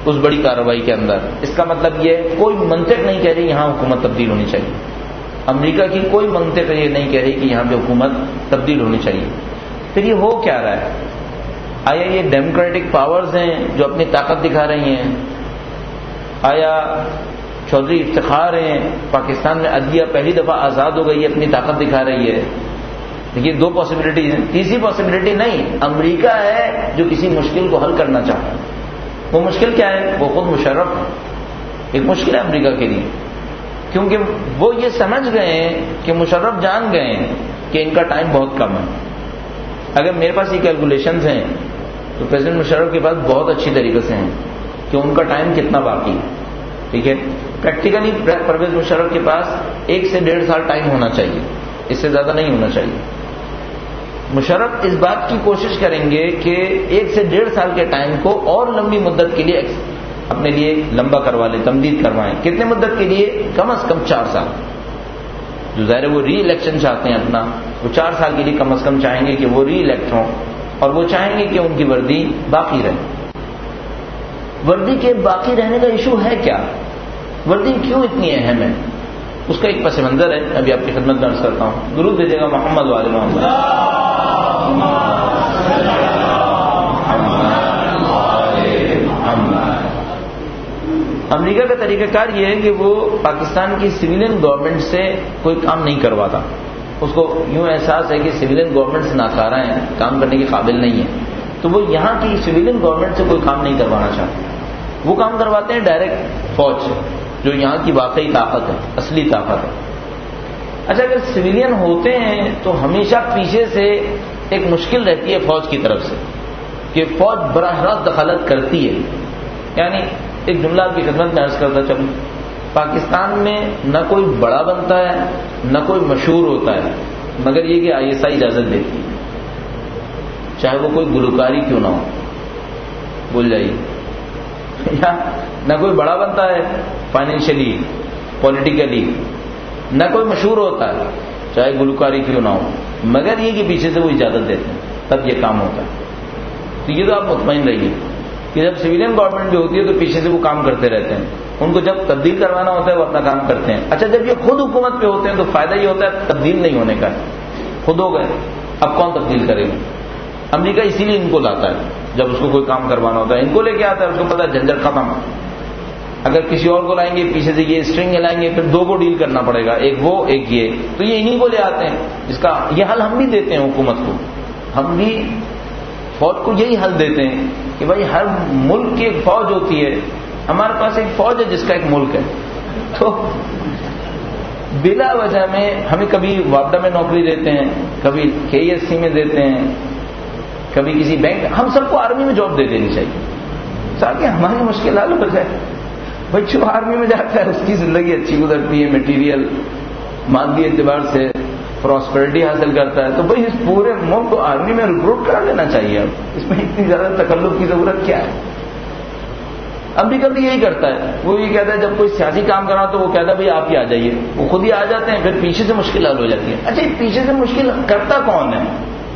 اس بڑی کارروائی کے اندر. اس کا مطلب یہ کوئی منطق نہیں کہہ رہی یہاں حکومت تبدیل ہونی چاہیے. امریکہ کی کوئی منطق یہ نہیں کہہ رہی کہ یہاں پہ حکومت تبدیل ہونی چاہیے. پھر یہ ہو کیا رہا ہے؟ آیا یہ ڈیموکریٹک پاورز ہیں جو اپنی طاقت دکھا رہی ہیں؟ آیا چودھری افتخار ہیں پاکستان میں عدلیہ پہلی دفعہ آزاد ہو گئی ہے اپنی طاقت دکھا رہی ہے؟ دیکھیے دو پاسبلٹیز ہیں. تیسری پاسبلٹی نہیں، امریکہ ہے جو کسی مشکل کو حل کرنا چاہتا ہے. وہ مشکل کیا ہے؟ وہ خود مشرف ہے. ایک مشکل ہے امریکہ کے لیے، کیونکہ وہ یہ سمجھ گئے ہیں کہ مشرف جان گئے ہیں کہ ان کا ٹائم بہت کم ہے. اگر میرے پاس یہ کیلکولیشنز ہیں تو پریزیڈنٹ مشرف کے پاس بہت اچھی طریقے سے ہیں کہ ان کا ٹائم کتنا باقی ہے. ٹھیک ہے، پریکٹیکلی پرویز مشرف کے پاس 1 سے 1.5 سال ٹائم ہونا چاہیے، اس سے زیادہ نہیں ہونا چاہیے. مشرف اس بات کی کوشش کریں گے کہ 1 سے 1.5 سال کے ٹائم کو اور لمبی مدت کے لیے اپنے لیے لمبا کروا لیں، تمدید کروائیں. کتنے مدت کے لیے؟ کم از کم 4 سال. جو ظاہر ہے وہ ری الیکشن چاہتے ہیں اپنا، وہ 4 سال کے لیے کم از کم چاہیں گے کہ وہ ری الیکٹ ہوں، اور وہ چاہیں گے کہ ان کی وردی باقی رہے. وردی کے باقی رہنے کا ایشو ہے کیا؟ وردی کیوں اتنی اہم ہے؟ اس کا ایک پس منظر ہے، ابھی آپ کی خدمت میں عرض کرتا ہوں. درود بھیجے گا محمد والے محمد. امریکہ کا طریقہ کار یہ ہے کہ وہ پاکستان کی سویلین گورنمنٹ سے کوئی کام نہیں کرواتا. اس کو یوں احساس ہے کہ سویلین گورنمنٹ سے ناکارہ ہیں، کام کرنے کے قابل نہیں ہے، تو وہ یہاں کی سویلین گورنمنٹ سے کوئی کام نہیں کروانا چاہتے. وہ کام کرواتے ہیں ڈائریکٹ فوج سے، جو یہاں کی واقعی طاقت ہے، اصلی طاقت ہے. اچھا، اگر سویلین ہوتے ہیں تو ہمیشہ پیچھے سے ایک مشکل رہتی ہے فوج کی طرف سے کہ فوج براہ راست دخالت کرتی ہے. یعنی ایک جملہ آپ کی خدمت میں عرض کرتا چلوں، پاکستان میں نہ کوئی بڑا بنتا ہے نہ کوئی مشہور ہوتا ہے مگر یہ کہ ISI اجازت دیتی ہے، چاہے وہ کوئی گلوکاری کیوں نہ ہو. بول جائیے. یا نہ کوئی بڑا بنتا ہے فائنینشلی، پولیٹیکلی، نہ کوئی مشہور ہوتا ہے چاہے گلوکاری کیوں نہ ہو، مگر یہ کہ پیچھے سے وہ اجازت دیتے ہیں تب یہ کام ہوتا ہے. تو یہ تو آپ مطمئن رہیے کہ جب سویلین گورنمنٹ بھی ہوتی ہے تو پیچھے سے وہ کام کرتے رہتے ہیں. ان کو جب تبدیل کروانا ہوتا ہے وہ اپنا کام کرتے ہیں. اچھا، جب یہ خود حکومت پہ ہوتے ہیں تو فائدہ یہ ہوتا ہے تبدیل نہیں ہونے کا. خود ہو گئے، اب کون تبدیل کرے گا؟ امریکہ اسی لیے ان کو لاتا ہے جب اس کو کوئی کام کروانا ہوتا ہے. ان کو لے کے آتا ہے، اس کو پتا ہے جھنجھٹ ختم. اگر کسی اور کو لائیں گے پیچھے سے یہ اسٹرنگ ہلائیں گے، پھر 2 کو ڈیل کرنا پڑے گا، ایک وہ ایک یہ. تو یہ انہیں کو لے آتے ہیں. اس کا یہ حل ہم بھی دیتے ہیں حکومت کو. ہم بھی فوج کو یہی حل دیتے ہیں کہ بھائی ہر ملک کی ایک فوج ہوتی ہے. ہمارے پاس ایک فوج ہے جس کا ایک ملک ہے. تو بلا وجہ میں ہمیں کبھی واپڈا میں نوکری دیتے ہیں، کبھی KSC میں دیتے ہیں، کبھی کسی بینک. ہم سب کو آرمی میں جاب دے دینی چاہیے تاکہ ہماری مشکل حل ہو جائے. بھائی جو آرمی میں جاتا ہے اس کی زندگی اچھی گزرتی ہے، میٹیریل مادی اعتبار سے پراسپیرٹی حاصل کرتا ہے. تو بھائی اس پورے ملک کو آرمی میں ریکروٹ کرا لینا چاہیے. اب اس میں اتنی زیادہ تکلف کی ضرورت کیا ہے؟ امریکہ بھی یہی کرتا ہے. وہ یہ کہتا ہے جب کوئی سیاسی کام کرا تو وہ کہتا ہے بھائی آپ ہی آ جائیے. وہ خود ہی آ جاتے ہیں، پھر پیچھے سے مشکل حل ہو جاتی ہے. اچھا، پیچھے سے مشکل کرتا کون ہے؟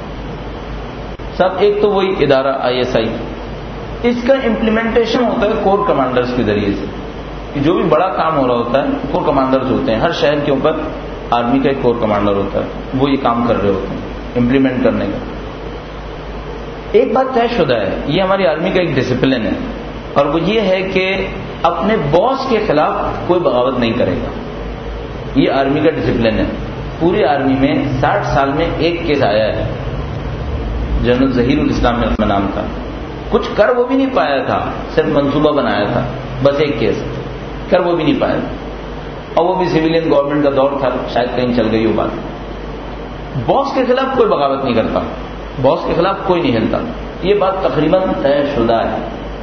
سب ایک تو وہی ادارہ ISI. اس کا امپلیمنٹیشن ہوتا ہے کور کمانڈرز کے ذریعے سے. جو بھی بڑا کام ہو رہا ہوتا ہے کور کمانڈرز ہوتے ہیں. ہر شہر کے اوپر آرمی کا ایک کور کمانڈر ہوتا ہے، وہ یہ کام کر رہے ہوتے ہیں امپلیمنٹ کرنے کا. ایک بات طے شدہ ہے، یہ ہماری آرمی کا ایک ڈسپلن ہے، اور وہ یہ ہے کہ اپنے باس کے خلاف کوئی بغاوت نہیں کرے گا. یہ آرمی کا ڈسپلن ہے. پوری آرمی میں 60 سال میں ایک کیس آیا ہے، جنرل ظہیر الاسلام میں نام تھا. کچھ کر وہ بھی نہیں پایا تھا، صرف منصوبہ بنایا تھا، بس ایک کیس کر وہ بھی نہیں پایا. اور وہ بھی سویلین گورنمنٹ کا دور تھا، شاید کہیں چل گئی وہ بات. باس کے خلاف کوئی بغاوت نہیں کرتا، باس کے خلاف کوئی نہیں ہلتا. یہ بات تقریباً طے شدہ ہے.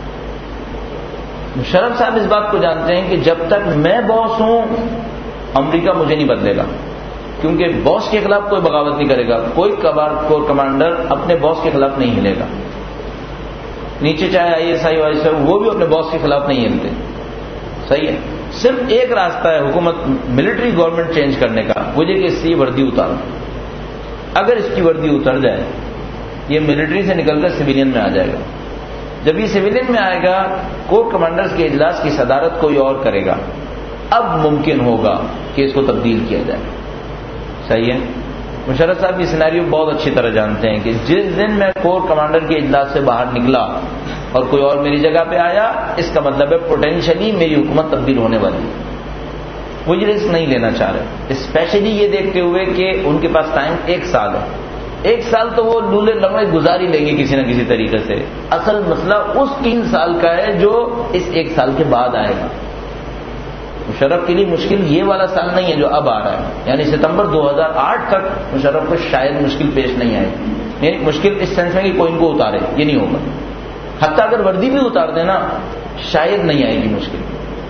مشرف صاحب اس بات کو جانتے ہیں کہ جب تک میں باس ہوں امریکہ مجھے نہیں بدلے گا، کیونکہ باس کے خلاف کوئی بغاوت نہیں کرے گا. کوئی کور کمانڈر اپنے باس کے خلاف نہیں ہلے گا. نیچے چاہے ISI وہ بھی اپنے باس کے خلاف نہیں ہلتے. صحیح ہے. صرف ایک راستہ ہے حکومت ملٹری گورنمنٹ چینج کرنے کا، وہ یہ کہ اس کی وردی اتارو. اگر اس کی وردی اتر جائے یہ ملٹری سے نکل کر سویلین میں آ جائے گا. جب یہ سویلین میں آئے گا کور کمانڈرز کے اجلاس کی صدارت کوئی اور کرے گا، اب ممکن ہوگا کہ اس کو تبدیل کیا جائے. صحیح ہے. مشرف صاحب یہ سینیریو بہت اچھی طرح جانتے ہیں کہ جس دن میں کور کمانڈر کے اجلاس سے باہر نکلا اور کوئی اور میری جگہ پہ آیا، اس کا مطلب ہے پوٹینشلی میری حکومت تبدیل ہونے والی ہے. وہ یہ رسک نہیں لینا چاہ رہے، اسپیشلی یہ دیکھتے ہوئے کہ ان کے پاس ٹائم 1 سال ہے. 1 سال تو وہ لولے لمڑے گزار ہی لیں گے کسی نہ کسی طریقے سے. اصل مسئلہ اس 3 سال کا ہے جو اس 1 سال کے بعد آئے گا. مشرف کے لیے مشکل یہ والا سال نہیں ہے جو اب آ رہا ہے، یعنی ستمبر 2008 تک مشرف کو شاید مشکل پیش نہیں آئے. یعنی مشکل اس سینس میں کہ کوئی ان کو اتارے، یہ نہیں ہوگا. حتیٰ اگر وردی بھی اتار دینا شاید نہیں آئے گی مشکل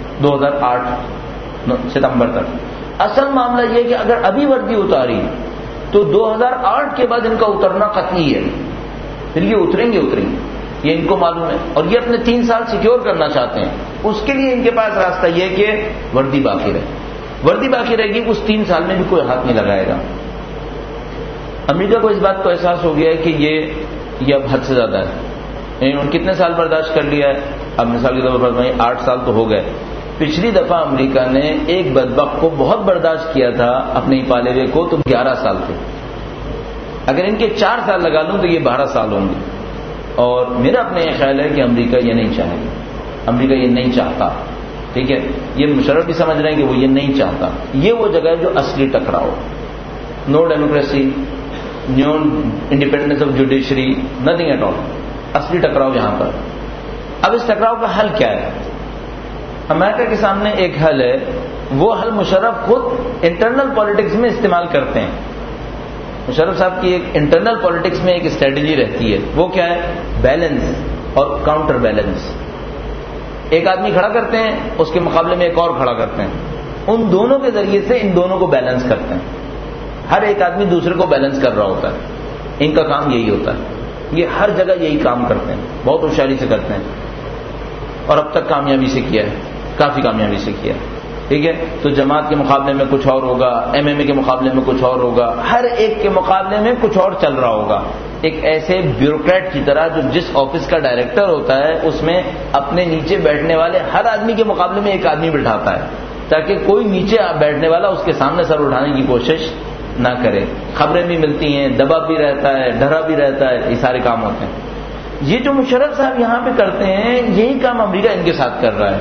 2008 ستمبر تک. اصل معاملہ یہ کہ اگر ابھی وردی اتاری تو 2008 کے بعد ان کا اترنا قطعی ہے. پھر یہ اتریں گے، یہ ان کو معلوم ہے، اور یہ اپنے 3 سال سیکیور کرنا چاہتے ہیں. اس کے لیے ان کے پاس راستہ یہ کہ وردی باقی رہے. وردی باقی رہے گی، اس 3 سال میں بھی کوئی ہاتھ نہیں لگائے گا. امریکہ کو اس بات کو احساس ہو گیا ہے کہ یہ اب حد سے زیادہ ہے. انہوں نے کتنے سال برداشت کر لیا ہے؟ اب مثال کے طور پر 8 سال تو ہو گئے. پچھلی دفعہ امریکہ نے ایک بدبخت کو بہت برداشت کیا تھا اپنے ہی پالے ہوئے کو، تو 11 سال تھے. اگر ان کے 4 سال لگا لوں تو یہ 12 سال ہوں گے. اور میرا اپنا یہ خیال ہے کہ امریکہ یہ نہیں چاہے گا، امریکہ یہ نہیں چاہتا. ٹھیک ہے، یہ مشرف بھی سمجھ رہے ہیں کہ وہ یہ نہیں چاہتا. یہ وہ جگہ ہے جو اصلی ٹکراؤ. No democracy, no independence of judiciary, nothing at all. اصلی ٹکراؤ یہاں پر. اب اس ٹکراؤ کا حل کیا ہے؟ امریکہ کے سامنے ایک حل ہے. وہ حل مشرف خود انٹرنل پالیٹکس میں استعمال کرتے ہیں. مشرف صاحب کی ایک انٹرنل پالیٹکس میں ایک اسٹریٹجی رہتی ہے. وہ کیا ہے؟ بیلنس اور کاؤنٹر بیلنس. ایک آدمی کھڑا کرتے ہیں، اس کے مقابلے میں ایک اور کھڑا کرتے ہیں. ان دونوں کے ذریعے سے ان دونوں کو بیلنس کرتے ہیں. ہر ایک آدمی دوسرے کو بیلنس کر رہا ہوتا ہے. ان کا کام یہی ہوتا ہے. یہ ہر جگہ یہی کام کرتے ہیں، بہت ہوشیاری سے کرتے ہیں، اور اب تک کامیابی سے کیا ہے، کافی کامیابی سے کیا ہے. ٹھیک ہے، تو جماعت کے مقابلے میں کچھ اور ہوگا، ایم ایم اے کے مقابلے میں کچھ اور ہوگا، ہر ایک کے مقابلے میں کچھ اور چل رہا ہوگا. ایک ایسے بیوروکریٹ کی طرح جو جس آفس کا ڈائریکٹر ہوتا ہے اس میں اپنے نیچے بیٹھنے والے ہر آدمی کے مقابلے میں ایک آدمی بٹھاتا ہے تاکہ کوئی نیچے بیٹھنے والا اس کے سامنے سر اٹھانے کی کوشش نہ کرے. خبریں بھی ملتی ہیں، دبا بھی رہتا ہے، ڈرا بھی رہتا ہے، یہ سارے کام ہوتے ہیں. یہ جو مشرف صاحب یہاں پہ کرتے ہیں یہی کام امریکہ ان کے ساتھ کر رہا ہے.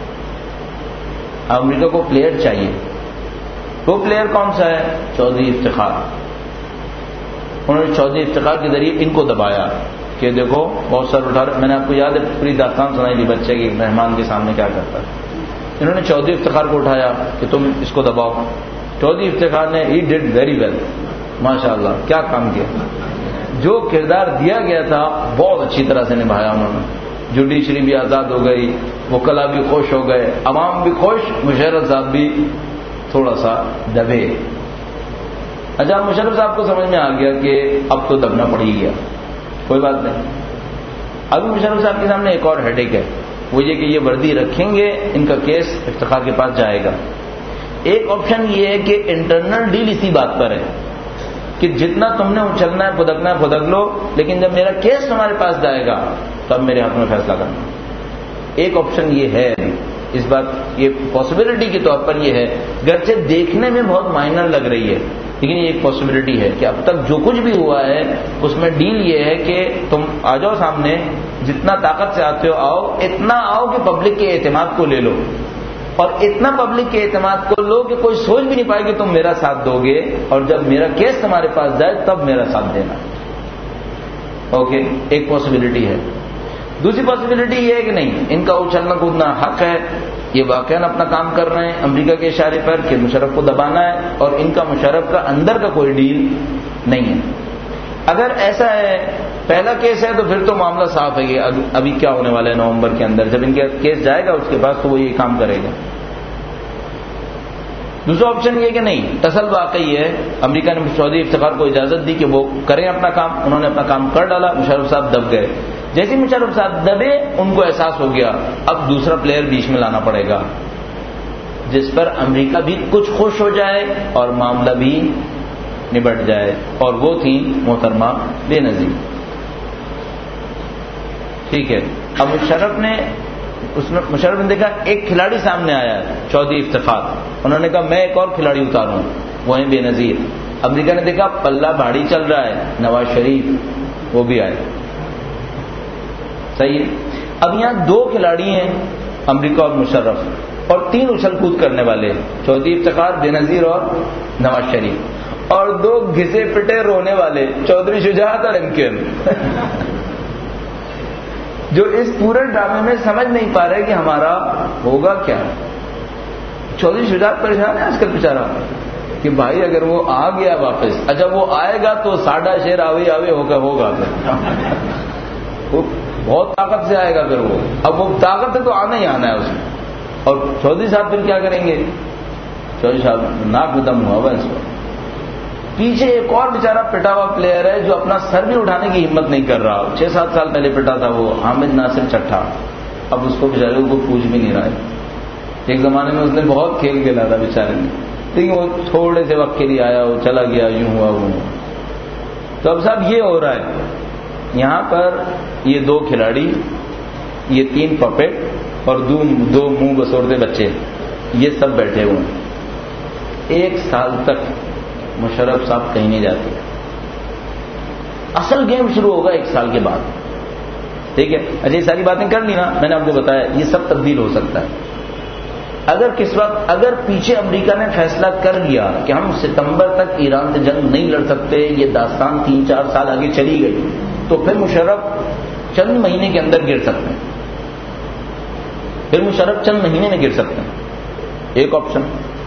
امریکہ کو پلیئر چاہیے. وہ پلیئر کون سا ہے؟ چودھری افتخار. انہوں نے چودھری افتخار کے ذریعے ان کو دبایا کہ دیکھو بہت سر اٹھا رہے. میں نے آپ کو یاد ہے پوری داستان سنائی تھی بچے کی، مہمان کے سامنے کیا کرتا ہے. انہوں نے چودھری افتخار کو اٹھایا کہ تم اس کو دباؤ. چودھری افتخار نے ہی ڈڈ ویری ویل، ماشاء اللہ کیا کام کیا. جو کردار دیا گیا تھا بہت اچھی طرح سے نبھایا انہوں نے. جوڈیشری بھی آزاد ہو گئی، وکلا بھی خوش ہو گئے، عوام بھی خوش، مشرف صاحب بھی تھوڑا سا دبے. اچھا مشرف صاحب کو سمجھ میں آ گیا کہ اب تو دبنا پڑ ہی گیا، کوئی بات نہیں. ابھی مشرف صاحب کے سامنے ایک اور ہیڈ ایک ہے، وہ یہ کہ یہ وردی رکھیں گے، ان کا کیس افتخار کے پاس جائے گا. ایک آپشن یہ ہے کہ انٹرنل ڈیل اسی بات پر ہے کہ جتنا تم نے اچھلنا ہے پھدکنا ہے پھدک لو، لیکن جب میرا کیس تمہارے پاس جائے گا تب میرے ہاتھ میں فیصلہ کرنا. ایک آپشن یہ ہے اس بات، یہ پاسبلٹی کے طور پر یہ ہے، گرچہ دیکھنے میں بہت مائنر لگ رہی ہے لیکن یہ ایک پاسبلٹی ہے کہ اب تک جو کچھ بھی ہوا ہے اس میں ڈیل یہ ہے کہ تم آ جاؤ سامنے، جتنا طاقت سے آتے ہو آؤ، اتنا آؤ کہ پبلک کے اعتماد کو لے لو، اور اتنا پبلک کے اعتماد کو لو کہ کوئی سوچ بھی نہیں پائے کہ تم میرا ساتھ دو گے، اور جب میرا کیس تمہارے پاس جائے تب میرا ساتھ دینا. اوکے، ایک پاسبلٹی ہے. دوسری پاسبلٹی یہ ہے کہ نہیں، ان کا اچھلنا کودنا حق ہے، یہ واقعاً اپنا کام کر رہے ہیں امریکہ کے اشارے پر کہ مشرف کو دبانا ہے، اور ان کا مشرف کا اندر کا کوئی ڈیل نہیں ہے. اگر ایسا ہے پہلا کیس ہے تو پھر تو معاملہ صاف ہے کہ ابھی کیا ہونے والا ہے نومبر کے اندر، جب ان کا کیس جائے گا اس کے بعد تو وہ یہ کام کرے گا. دوسرا آپشن یہ کہ نہیں، تصل واقعی ہے امریکہ نے چودھری افتخار کو اجازت دی کہ وہ کریں اپنا کام، انہوں نے اپنا کام کر ڈالا، مشرف صاحب دب گئے. جیسے مشرف صاحب دبے ان کو احساس ہو گیا اب دوسرا پلیئر بیچ میں لانا پڑے گا جس پر امریکہ بھی کچھ خوش ہو جائے اور معاملہ بھی نبٹ جائے، اور وہ تھی محترمہ بے نظیر. ٹھیک ہے. اب مشرف نے دیکھا ایک کھلاڑی سامنے آیا ہے چودھری افتخار, انہوں نے کہا میں ایک اور کھلاڑی اتاروں, وہ ہیں بے نظیر. امریکہ نے دیکھا پلہ بھاری چل رہا ہے, نواز شریف وہ بھی آئے. صحیح ہے. اب یہاں 2 کھلاڑی ہیں امریکہ اور مشرف, اور 3 اچھل کود کرنے والے, چودھری افتخار, بے نظیر اور نواز شریف, اور 2 گھسے پٹے رونے والے, چودھری شجاعت اور MKM جو اس پورے ڈرامے میں سمجھ نہیں پا رہے کہ ہمارا ہوگا کیا. چودھری شجاعت پریشان ہے آج کل بیچارہ کہ بھائی اگر وہ آ گیا واپس, اچھا وہ آئے گا تو ساڈا شیر آوے آوے ہوگا وہ بہت طاقت سے آئے گا پھر وہ, اب وہ طاقت ہے تو آنا ہی آنا ہے اس میں. اور چودھری صاحب پھر کیا کریں گے؟ چودھری صاحب ناک میں دم ہوا ہوا اس وقت. پیچھے ایک اور بیچارہ پٹا ہوا پلیئر ہے جو اپنا سر بھی اٹھانے کی ہمت نہیں کر رہا, 6-7 سال پہلے پٹا تھا وہ, حامد ناصر چٹھا. اب اس کو بیچارے کو پوچھ بھی نہیں رہا ہے. ایک زمانے میں اس نے بہت کھیل کھیلا تھا بیچارے نے, لیکن وہ تھوڑے سے وقت کے لیے آیا, وہ چلا گیا, یوں ہوا وہ. تو اب صاحب یہ ہو رہا ہے یہاں پر, یہ 2 کھلاڑی, یہ 3 پپیٹ اور 2 منہ بسورتے بچے, یہ سب بیٹھے ہوئے ہیں. 1 سال تک مشرف صاحب کہیں نہیں جاتے. اصل گیم شروع ہوگا 1 سال کے بعد. ٹھیک ہے. اچھا یہ ساری باتیں کر لی نا, میں نے آپ کو بتایا یہ سب تبدیل ہو سکتا ہے. اگر پیچھے امریکہ نے فیصلہ کر لیا کہ ہم ستمبر تک ایران سے جنگ نہیں لڑ سکتے, یہ داستان 3-4 سال آگے چلی گئی, تو پھر مشرف چند مہینے کے اندر گر سکتے ہیں. پھر مشرف چند مہینے میں گر سکتے ہیں. ایک آپشن.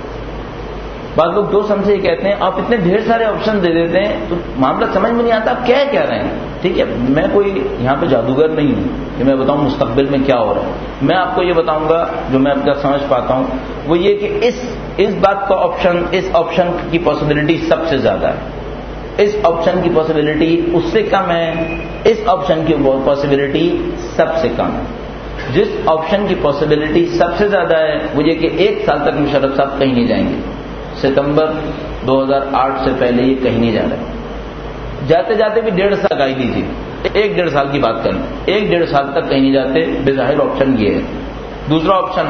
بعض لوگ 2 سمجھے کہتے ہیں آپ اتنے ڈھیر سارے آپشن دے دیتے ہیں تو معاملہ سمجھ میں نہیں آتا آپ کیا کہہ رہے ہیں. ٹھیک ہے, میں کوئی یہاں پہ جادوگر نہیں ہوں کہ میں بتاؤں مستقبل میں کیا ہو رہا ہے. میں آپ کو یہ بتاؤں گا جو میں اب تک سمجھ پاتا ہوں, وہ یہ کہ اس بات کا اس آپشن کی پاسبلٹی سب سے زیادہ ہے, اس آپشن کی پاسبلٹی اس سے کم ہے, اس آپشن کی پاسبلٹی سب سے کم ہے. جس آپشن کی پاسبلٹی سب سے زیادہ ہے وہ یہ کہ 1 سال تک مشرف صاحب کہیں نہیں جائیں گے. ستمبر 2008 سے پہلے یہ کہیں نہیں جا رہے. جاتے جاتے بھی 1.5 سال آئی لیجیے, 1-1.5 سال کی بات کریں, 1-1.5 سال تک کہیں نہیں جاتے. بظاہر آپشن یہ ہے. دوسرا آپشن,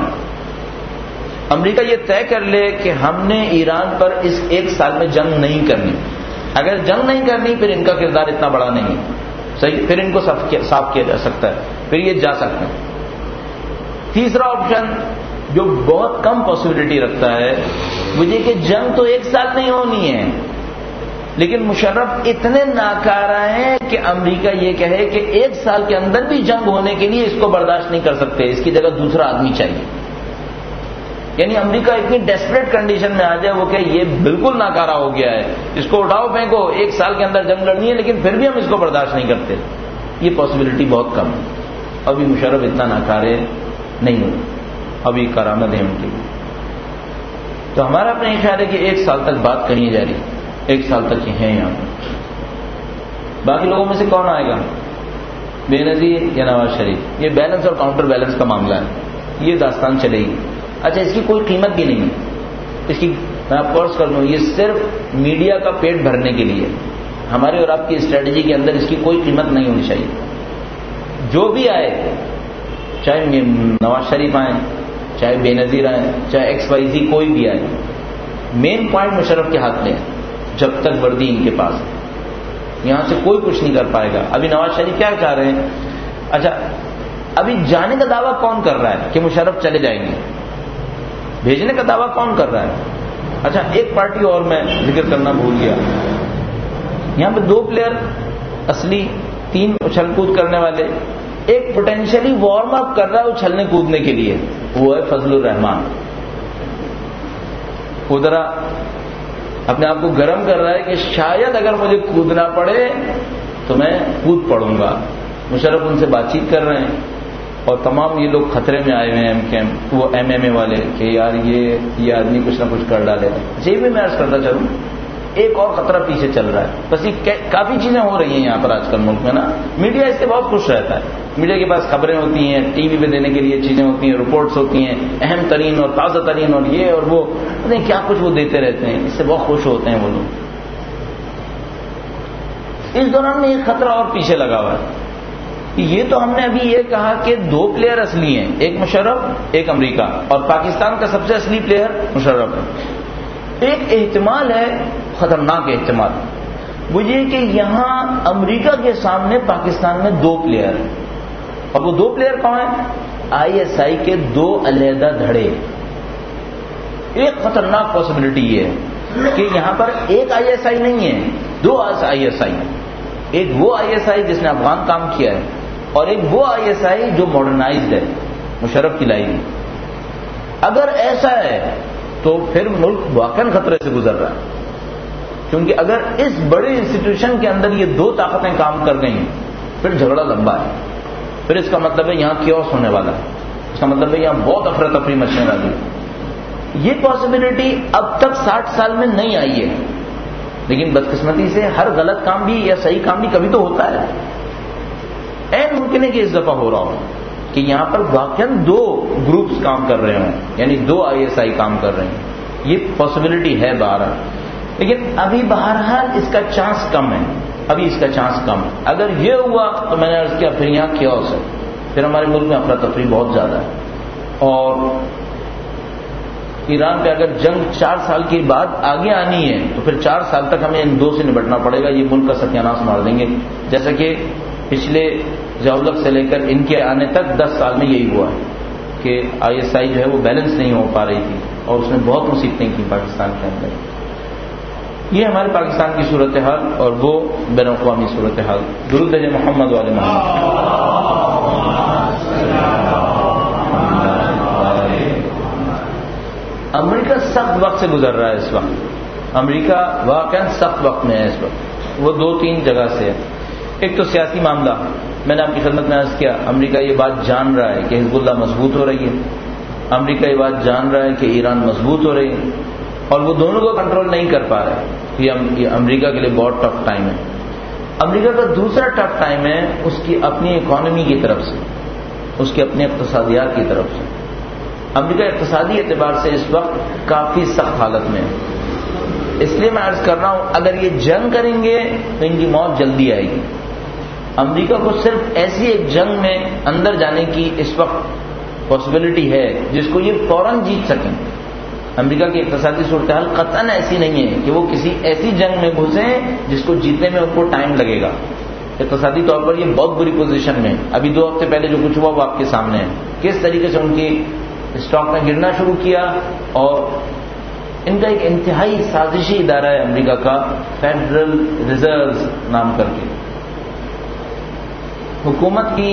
امریکہ یہ طے کر لے کہ ہم نے ایران پر اس 1 سال میں جنگ نہیں کرنی. اگر جنگ نہیں کرنی پھر ان کا کردار اتنا بڑا نہیں ہے. صحیح, پھر ان کو صاف کیا جا سکتا ہے, پھر یہ جا سکتے ہیں. تیسرا آپشن جو بہت کم پاسبلٹی رکھتا ہے وہ یہ کہ جنگ تو 1 سال نہیں ہونی ہے, لیکن مشرف اتنے ناکارہ ہیں کہ امریکہ یہ کہے کہ 1 سال کے اندر بھی جنگ ہونے کے لیے اس کو برداشت نہیں کر سکتے, اس کی جگہ دوسرا آدمی چاہیے. یعنی امریکہ اتنی ڈیسپریٹ کنڈیشن میں آ جائے وہ کہ یہ بالکل ناکارہ ہو گیا ہے, اس کو اٹھاؤ پھینکو, 1 سال کے اندر جنگ لڑنی ہے لیکن پھر بھی ہم اس کو برداشت نہیں کرتے. یہ پاسبلٹی بہت کم ہے. ابھی مشرف اتنا ناکارے نہیں ہوئے, ابھی کرامت ہے ان کی. تو ہمارا اپنا یہ خیال ہے کہ 1 سال تک بات کرنی جا رہی, 1 سال تک یہ ہیں یہاں. باقی لوگوں میں سے کون آئے گا, بے نظیر یا نواز شریف, یہ بیلنس اور کاؤنٹر بیلنس کا معاملہ ہے, یہ داستان چلے گی. اچھا اس کی کوئی قیمت بھی نہیں ہے, اس کی میں آپ کورس کر لوں, یہ صرف میڈیا کا پیٹ بھرنے کے لیے. ہماری اور آپ کی اسٹریٹجی کے اندر اس کی کوئی قیمت نہیں ہونی چاہیے. جو بھی آئے, چاہے نواز شریف آئیں, چاہے بے نظیر آئیں, چاہے XYZ کوئی بھی آئے, مین پوائنٹ مشرف کے ہاتھ میں ہے. جب تک وردی ان کے پاس ہے یہاں سے کوئی کچھ نہیں کر پائے گا. ابھی نواز شریف کیا چاہ رہے ہیں, اچھا ابھی جانے کا دعویٰ کون کر رہا ہے کہ مشرف چلے جائیں گے, بھیجنے کا دعویٰ کون کر رہا ہے. اچھا ایک پارٹی اور میں ذکر کرنا بھول گیا, یہاں پہ 2 پلیئر اصلی, 3 اچھل کود کرنے والے, ایک پوٹینشلی وارم اپ کر رہا ہے اچھلنے کودنے کے لیے, وہ ہے فضل الرحمان. وہ ذرا اپنے آپ کو گرم کر رہا ہے کہ شاید اگر مجھے کودنا پڑے تو میں کود پڑوں گا. مشرف ان سے بات چیت کر رہے ہیں اور تمام یہ لوگ خطرے میں آئے ہوئے ہیں, وہ MMA والے, کہ یار یہ آدمی کچھ نہ کچھ کر ڈالے. جی بھی میں عرض کرتا چلوں, ایک اور خطرہ پیچھے چل رہا ہے. بس یہ کافی چیزیں ہو رہی ہیں یہاں پر آج کل ملک میں نا. میڈیا اس سے بہت خوش رہتا ہے, میڈیا کے پاس خبریں ہوتی ہیں, ٹی وی پہ دینے کے لیے چیزیں ہوتی ہیں, رپورٹس ہوتی ہیں, اہم ترین اور تازہ ترین اور یہ اور وہ, نہیں کیا کچھ وہ دیتے رہتے ہیں, اس سے بہت خوش ہوتے ہیں وہ لوگ. اس دوران میں ایک خطرہ اور پیچھے لگا ہوا ہے. یہ تو ہم نے ابھی یہ کہا کہ دو پلیئر اصلی ہیں، ایک مشرف ایک امریکہ، اور پاکستان کا سب سے اصلی پلیئر مشرف ہے۔ ایک احتمال ہے، خطرناک احتمال، وہ یہ کہ یہاں امریکہ کے سامنے پاکستان میں دو پلیئر ہیں، اور وہ دو پلیئر کون ہیں؟ آئی ایس آئی کے دو علیحدہ دھڑے۔ ایک خطرناک پاسبلٹی یہ ہے کہ یہاں پر ایک آئی ایس آئی نہیں ہے، دو آئی ایس آئی، ایک وہ آئی ایس آئی جس نے افغان کام کیا ہے، اور ایک وہ آئی ایس آئی جو ماڈرنائزڈ ہے، مشرف کی لائی۔ اگر ایسا ہے تو پھر ملک واقعا خطرے سے گزر رہا ہے، کیونکہ اگر اس بڑے انسٹیٹیوشن کے اندر یہ دو طاقتیں کام کر گئیں پھر جھگڑا لمبا ہے، پھر اس کا مطلب ہے یہاں کیوس ہونے والا ہے، اس کا مطلب ہے یہاں بہت افراتفری مچنے والی ہے۔ یہ پاسبلٹی اب تک 60 سال میں نہیں آئی ہے، لیکن بدقسمتی سے ہر غلط کام بھی یا صحیح کام بھی کبھی تو ہوتا ہے۔ این ممکن ہے کہ اس دفعہ ہو رہا ہو کہ یہاں پر واقعا دو گروپس کام کر رہے ہوں، یعنی دو آئی ایس آئی کام کر رہے ہیں، یہ پاسبلٹی ہے بہرحال، لیکن ابھی بہرحال اس کا چانس کم ہے، ابھی اس کا چانس کم ہے۔ اگر یہ ہوا تو میں نے عرض کیا پھر یہاں کیوس ہے، پھر ہمارے ملک میں افراتفری بہت زیادہ ہے، اور ایران پہ اگر جنگ 4 سال کے بعد آگے آنی ہے تو پھر 4 سال تک ہمیں ان دو سے نپٹنا پڑے گا، یہ ملک کا ستیاناش مار دیں گے، جیسا کہ پچھلے ضیاء سے لے کر ان کے آنے تک 10 سال میں یہی ہوا ہے کہ آئی ایس آئی جو ہے وہ بیلنس نہیں ہو پا رہی تھی، اور اس نے بہت مصیبتیں کی پاکستان کے اندر۔ یہ ہمارے پاکستان کی صورتحال اور وہ بین الاقوامی صورتحال۔ درود ہے محمد والے محمد۔ امریکہ سخت وقت سے گزر رہا ہے اس وقت، امریکہ واقعا سخت وقت میں ہے اس وقت، وہ 2-3 جگہ سے ہے۔ ایک تو سیاسی معاملہ، میں نے آپ کی خدمت میں عرض کیا، امریکہ یہ بات جان رہا ہے کہ حزب اللہ مضبوط ہو رہی ہے، امریکہ یہ بات جان رہا ہے کہ ایران مضبوط ہو رہی ہے، اور وہ دونوں کو کنٹرول نہیں کر پا رہے، یہ امریکہ کے لیے بہت ٹف ٹائم ہے۔ امریکہ کا دوسرا ٹف ٹائم ہے اس کی اپنی اکانومی کی طرف سے، اس کی اپنی اقتصادیات کی طرف سے۔ امریکہ اقتصادی اعتبار سے اس وقت کافی سخت حالت میں ہے، اس لیے میں عرض کر رہا ہوں اگر یہ جنگ کریں گے تو ان کی موت جلدی آئے گی۔ امریکہ کو صرف ایسی ایک جنگ میں اندر جانے کی اس وقت پاسبلٹی ہے جس کو یہ فوراً جیت سکیں۔ امریکہ کی اقتصادی صورتحال قطعاً ایسی نہیں ہے کہ وہ کسی ایسی جنگ میں گھسیں جس کو جیتنے میں ان کو ٹائم لگے گا۔ اقتصادی طور پر یہ بہت بری پوزیشن میں، ابھی 2 ہفتے پہلے جو کچھ ہوا وہ آپ کے سامنے ہے، کس طریقے سے ان کی اسٹاک نے گرنا شروع کیا، اور ان کا ایک انتہائی سازشی ادارہ ہے امریکہ کا، فیڈرل ریزرو نام کر کے، حکومت کی،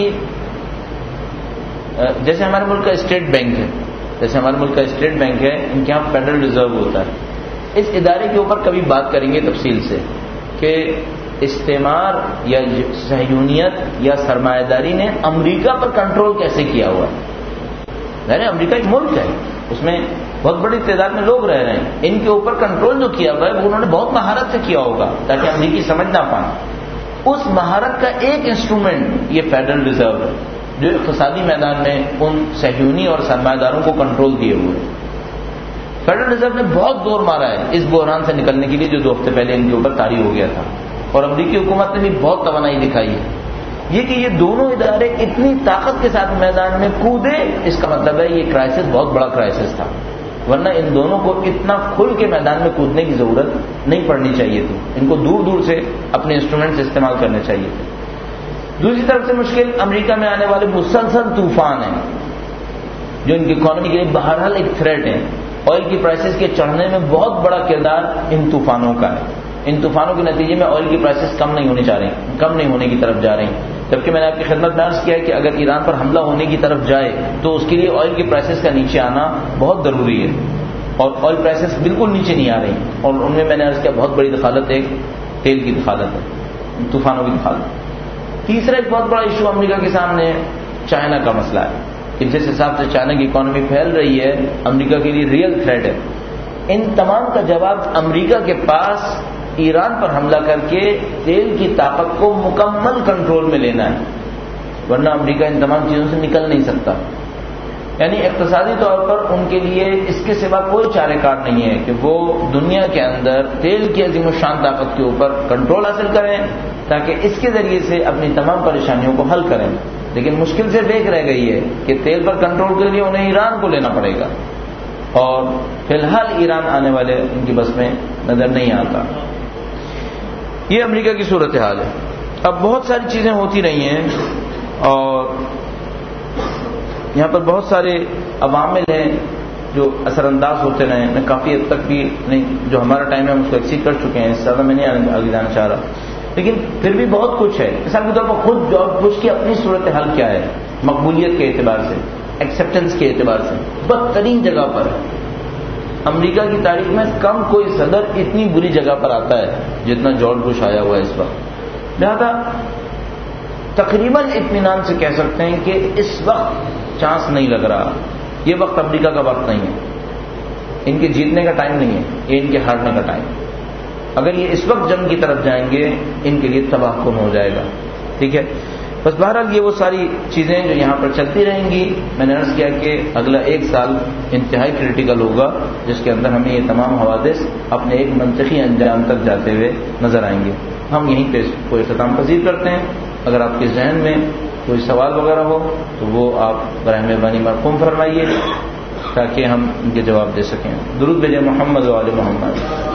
جیسے ہمارے ملک کا اسٹیٹ بینک ہے، جیسے ہمارے ملک کا اسٹیٹ بینک ہے، ان کے یہاں فیڈرل ریزرو ہوتا ہے۔ اس ادارے کے اوپر کبھی بات کریں گے تفصیل سے کہ استعمار یا صہیونیت یا سرمایہ داری نے امریکہ پر کنٹرول کیسے کیا ہوا ہے۔ ظاہر ہے امریکہ ایک ملک ہے، اس میں بہت بڑی تعداد میں لوگ رہ رہے ہیں، ان کے اوپر کنٹرول جو کیا ہوا ہے وہ انہوں نے بہت مہارت سے کیا ہوگا تاکہ امریکی سمجھ نہ پائیں۔ اس مہارت کا ایک انسٹرومنٹ یہ فیڈرل ریزرو ہے جو اقتصادی میدان میں ان صہیونی اور سرمایہ داروں کو کنٹرول دیے ہوئے۔ فیڈرل ریزرو نے بہت زور مارا ہے اس بحران سے نکلنے کے لیے جو 2 ہفتے پہلے ان کے اوپر طاری ہو گیا تھا، اور امریکی حکومت نے بھی بہت توانائی دکھائی ہے۔ یہ کہ یہ دونوں ادارے اتنی طاقت کے ساتھ میدان میں کودے، اس کا مطلب ہے یہ کرائسس بہت بڑا کرائسس تھا، ورنہ ان دونوں کو اتنا کھل کے میدان میں کودنے کی ضرورت نہیں پڑنی چاہیے تھی، ان کو دور دور سے اپنے انسٹرومنٹس استعمال کرنے چاہیے تھے۔ دوسری طرف سے مشکل امریکہ میں آنے والے مسلسل طوفان ہیں جو ان کی اکانومی کے لیے بہرحال ایک تھریٹ ہے۔ آئل کی پرائسز کے چڑھنے میں بہت بڑا کردار ان طوفانوں کا ہے، ان طوفانوں کے نتیجے میں آئل کی پرائسز کم نہیں ہونے جا رہی ہیں، کم نہیں ہونے کی طرف جا رہی ہیں، جبکہ میں نے آپ کی خدمت میں عرض کیا ہے کہ اگر ایران پر حملہ ہونے کی طرف جائے تو اس کے لیے آئل کی پرائسز کا نیچے آنا بہت ضروری ہے، اور آئل پرائسز بالکل نیچے نہیں آ رہی، اور ان میں نے عرض کیا بہت بڑی دخالت ایک تیل کی دخالت ہے، طوفانوں کی دخالت۔ تیسرا ایک بہت بڑا ایشو امریکہ کے سامنے چائنا کا مسئلہ ہے کہ جس حساب سے چائنا کی اکانومی پھیل رہی ہے امریکہ کے لیے ریئل تھریٹ ہے۔ ان تمام کا جواب امریکہ کے پاس ایران پر حملہ کر کے تیل کی طاقت کو مکمل کنٹرول میں لینا ہے، ورنہ امریکہ ان تمام چیزوں سے نکل نہیں سکتا۔ یعنی اقتصادی طور پر ان کے لیے اس کے سوا کوئی چارہ کار نہیں ہے کہ وہ دنیا کے اندر تیل کی عظیم الشان طاقت کے اوپر کنٹرول حاصل کریں، تاکہ اس کے ذریعے سے اپنی تمام پریشانیوں کو حل کریں. لیکن مشکل سے بیک رہ گئی ہے کہ تیل پر کنٹرول کے لیے انہیں ایران کو لینا پڑے گا، اور فی الحال ایران آنے والے ان کی بس میں نظر نہیں آتا. یہ امریکہ کی صورتحال ہے. اب بہت ساری چیزیں ہوتی رہی ہیں اور یہاں پر بہت سارے عوامل ہیں جو اثر انداز ہوتے رہے ہیں. میں کافی حد تک بھی نہیں، جو ہمارا ٹائم ہے ہم اس کو ایکسیڈ کر چکے ہیں، اس سے زیادہ میں نہیں آگے جانا چاہ رہا، لیکن پھر بھی بہت کچھ ہے. مثال کے طور پر خود جارج بش کی اپنی صورتحال کیا ہے مقبولیت کے اعتبار سے، ایکسیپٹنس کے اعتبار سے بدترین جگہ پر ہے. امریکہ کی تاریخ میں کم کوئی صدر اتنی بری جگہ پر آتا ہے جتنا جارج بش آیا ہوا ہے اس وقت. لہذا تقریباً اطمینان سے کہہ سکتے ہیں کہ اس وقت چانس نہیں لگ رہا. یہ وقت امریکہ کا وقت نہیں ہے، ان کے جیتنے کا ٹائم نہیں ہے، یہ ان کے ہارنے کا ٹائم. اگر یہ اس وقت جنگ کی طرف جائیں گے ان کے لیے تباہ کن ہو جائے گا. ٹھیک ہے، بس بہرحال یہ وہ ساری چیزیں جو یہاں پر چلتی رہیں گی. میں نے عرض کیا کہ اگلا 1 سال انتہائی کریٹیکل ہوگا، جس کے اندر ہمیں یہ تمام حوادث اپنے ایک منطقی انجام تک جاتے ہوئے نظر آئیں گے. ہم یہیں پہ کوئی اختتام پذیر کرتے ہیں. اگر آپ کے ذہن میں کوئی سوال وغیرہ ہو تو وہ آپ براہ مہربانی مرقوم فرمائیے تاکہ ہم ان کے جواب دے سکیں. درود بھیجیں محمد و آل محمد.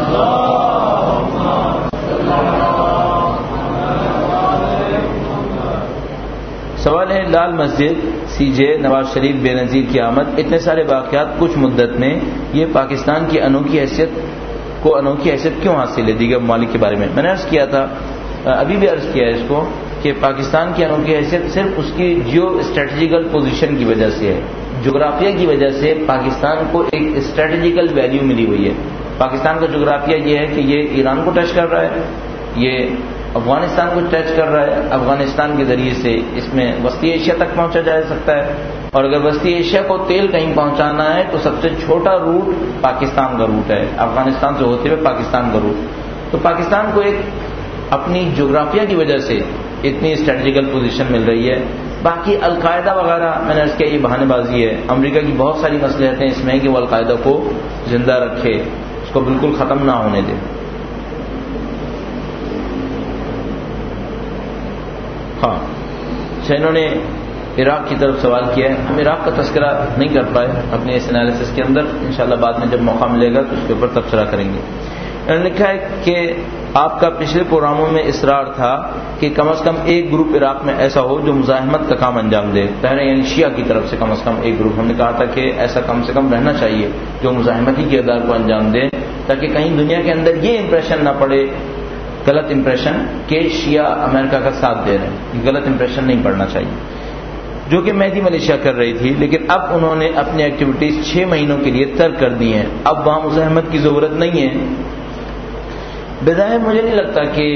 سوال ہے، لال مسجد، سی جے، نواز شریف بے نظیر کی آمد، اتنے سارے واقعات کچھ مدت میں، یہ پاکستان کی انوکھی حیثیت کیوں حاصل ہے دیگر ممالک کے بارے میں؟ میں نے عرض کیا تھا، ابھی بھی عرض کیا ہے اس کو، کہ پاکستان کی انوکھی حیثیت صرف اس کی جیو اسٹریٹجیکل پوزیشن کی وجہ سے ہے. جغرافیہ کی وجہ سے پاکستان کو ایک اسٹریٹجیکل ویلیو ملی ہوئی ہے. پاکستان کا جغرافیہ یہ ہے کہ یہ ایران کو ٹچ کر رہا ہے، یہ افغانستان کو ٹچ کر رہا ہے. افغانستان کے ذریعے سے اس میں وسطی ایشیا تک پہنچا جا سکتا ہے، اور اگر وسطی ایشیا کو تیل کہیں پہنچانا ہے تو سب سے چھوٹا روٹ پاکستان کا روٹ ہے، افغانستان سے ہوتے ہوئے پاکستان کا روٹ. تو پاکستان کو ایک اپنی جغرافیہ کی وجہ سے اتنی اسٹریٹجیکل پوزیشن مل رہی ہے. باقی القاعدہ وغیرہ میں نے اس کے یہ بہانے بازی ہے. امریکہ کی بہت ساری مصلحتیں اس میں کہ وہ القاعدہ کو زندہ رکھے، اس کو بالکل ختم نہ ہونے دے. ہاں، انہوں نے عراق کی طرف سوال کیا ہے. ہم عراق کا تذکرہ نہیں کر پائے اپنے اس انالیسس کے اندر، انشاءاللہ بعد میں جب موقع ملے گا تو اس کے اوپر تبصرہ کریں گے. انہوں نے لکھا ہے کہ آپ کا پچھلے پروگراموں میں اصرار تھا کہ کم از کم ایک گروپ عراق میں ایسا ہو جو مزاحمت کا کام انجام دے. پہلے یعنی شیعہ کی طرف سے کم از کم ایک گروپ، ہم نے کہا تھا کہ ایسا کم سے کم رہنا چاہیے جو مزاحمتی کردار کو انجام دے، تاکہ کہیں دنیا کے اندر یہ امپریشن نہ پڑے، غلط امپریشن، کہ شیعہ امریکہ کا ساتھ دے رہے ہیں. غلط امپریشن نہیں پڑنا چاہیے، جو کہ مہدی ملیشیا کر رہی تھی. لیکن اب انہوں نے اپنی ایکٹیویٹیز 6 مہینوں کے لیے ترک کر دی ہیں. اب وہاں مزاحمت کی ضرورت نہیں ہے. بظاہر مجھے نہیں لگتا کہ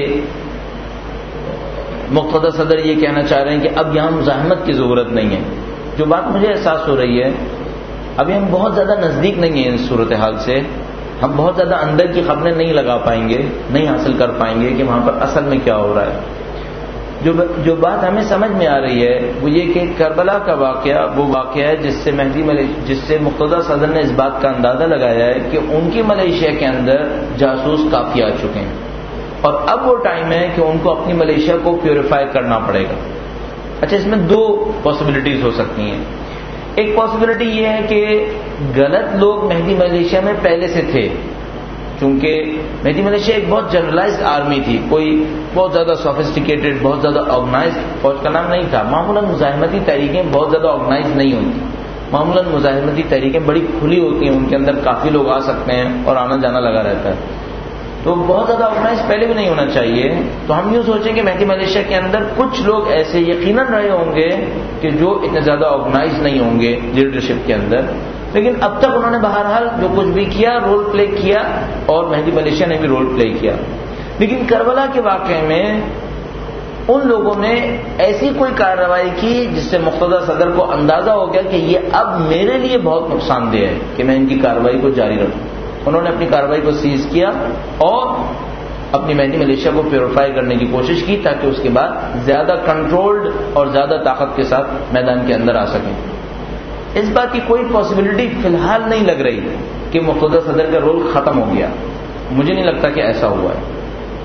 مقتدی صدر یہ کہنا چاہ رہے ہیں کہ اب یہاں مزاحمت کی ضرورت نہیں ہے. جو بات مجھے احساس ہو رہی ہے، ابھی ہم بہت زیادہ نزدیک نہیں ہیں اس صورتحال سے، ہم بہت زیادہ اندر کی خبریں نہیں لگا پائیں گے، نہیں حاصل کر پائیں گے کہ وہاں پر اصل میں کیا ہو رہا ہے. جو بات ہمیں سمجھ میں آ رہی ہے وہ یہ کہ کربلا کا واقعہ وہ واقعہ ہے جس سے مقتدی صدر نے اس بات کا اندازہ لگایا ہے کہ ان کی ملیشیا کے اندر جاسوس کافی آ چکے ہیں، اور اب وہ ٹائم ہے کہ ان کو اپنی ملیشیا کو پیوریفائی کرنا پڑے گا. اچھا، اس میں 2 پاسبلٹیز ہو سکتی ہیں. ایک پاسبلٹی یہ ہے کہ غلط لوگ مہدی ملیشیا میں پہلے سے تھے، چونکہ مہدی ملیشیا ایک بہت جنرلائزڈ آرمی تھی، کوئی بہت زیادہ سوفسٹیکیٹڈ، بہت زیادہ آرگنائزڈ فوج کا نام نہیں تھا. معمولاً مزاحمتی تحریکیں بہت زیادہ آرگنائز نہیں ہوتی. معمولاً مزاحمتی تحریکیں بڑی کھلی ہوتی ہیں، ان کے اندر کافی لوگ آ سکتے ہیں اور آنا جانا لگا رہتا ہے. تو بہت زیادہ آرگنائز پہلے بھی نہیں ہونا چاہیے. تو ہم یوں سوچیں کہ مہدی ملیشیا کے اندر کچھ لوگ ایسے یقیناً رہے ہوں گے کہ جو اتنے زیادہ آرگنائز نہیں ہوں گے لیڈرشپ کے اندر، لیکن اب تک انہوں نے بہرحال جو کچھ بھی کیا رول پلے کیا، اور مہدی ملیشیا نے بھی رول پلے کیا. لیکن کربلا کے واقعے میں ان لوگوں نے ایسی کوئی کارروائی کی جس سے مقتدی صدر کو اندازہ ہو گیا کہ یہ اب میرے لیے بہت نقصان دہ ہے کہ میں ان کی کارروائی کو جاری رکھوں. انہوں نے اپنی کارروائی کو سیز کیا اور اپنی مہدی ملیشیا کو پیوریفائی کرنے کی کوشش کی، تاکہ اس کے بعد زیادہ کنٹرولڈ اور زیادہ طاقت کے ساتھ میدان کے اندر آ سکیں. اس بات کی کوئی پاسبلٹی فی الحال نہیں لگ رہی کہ مقتدی صدر کا رول ختم ہو گیا. مجھے نہیں لگتا کہ ایسا ہوا ہے.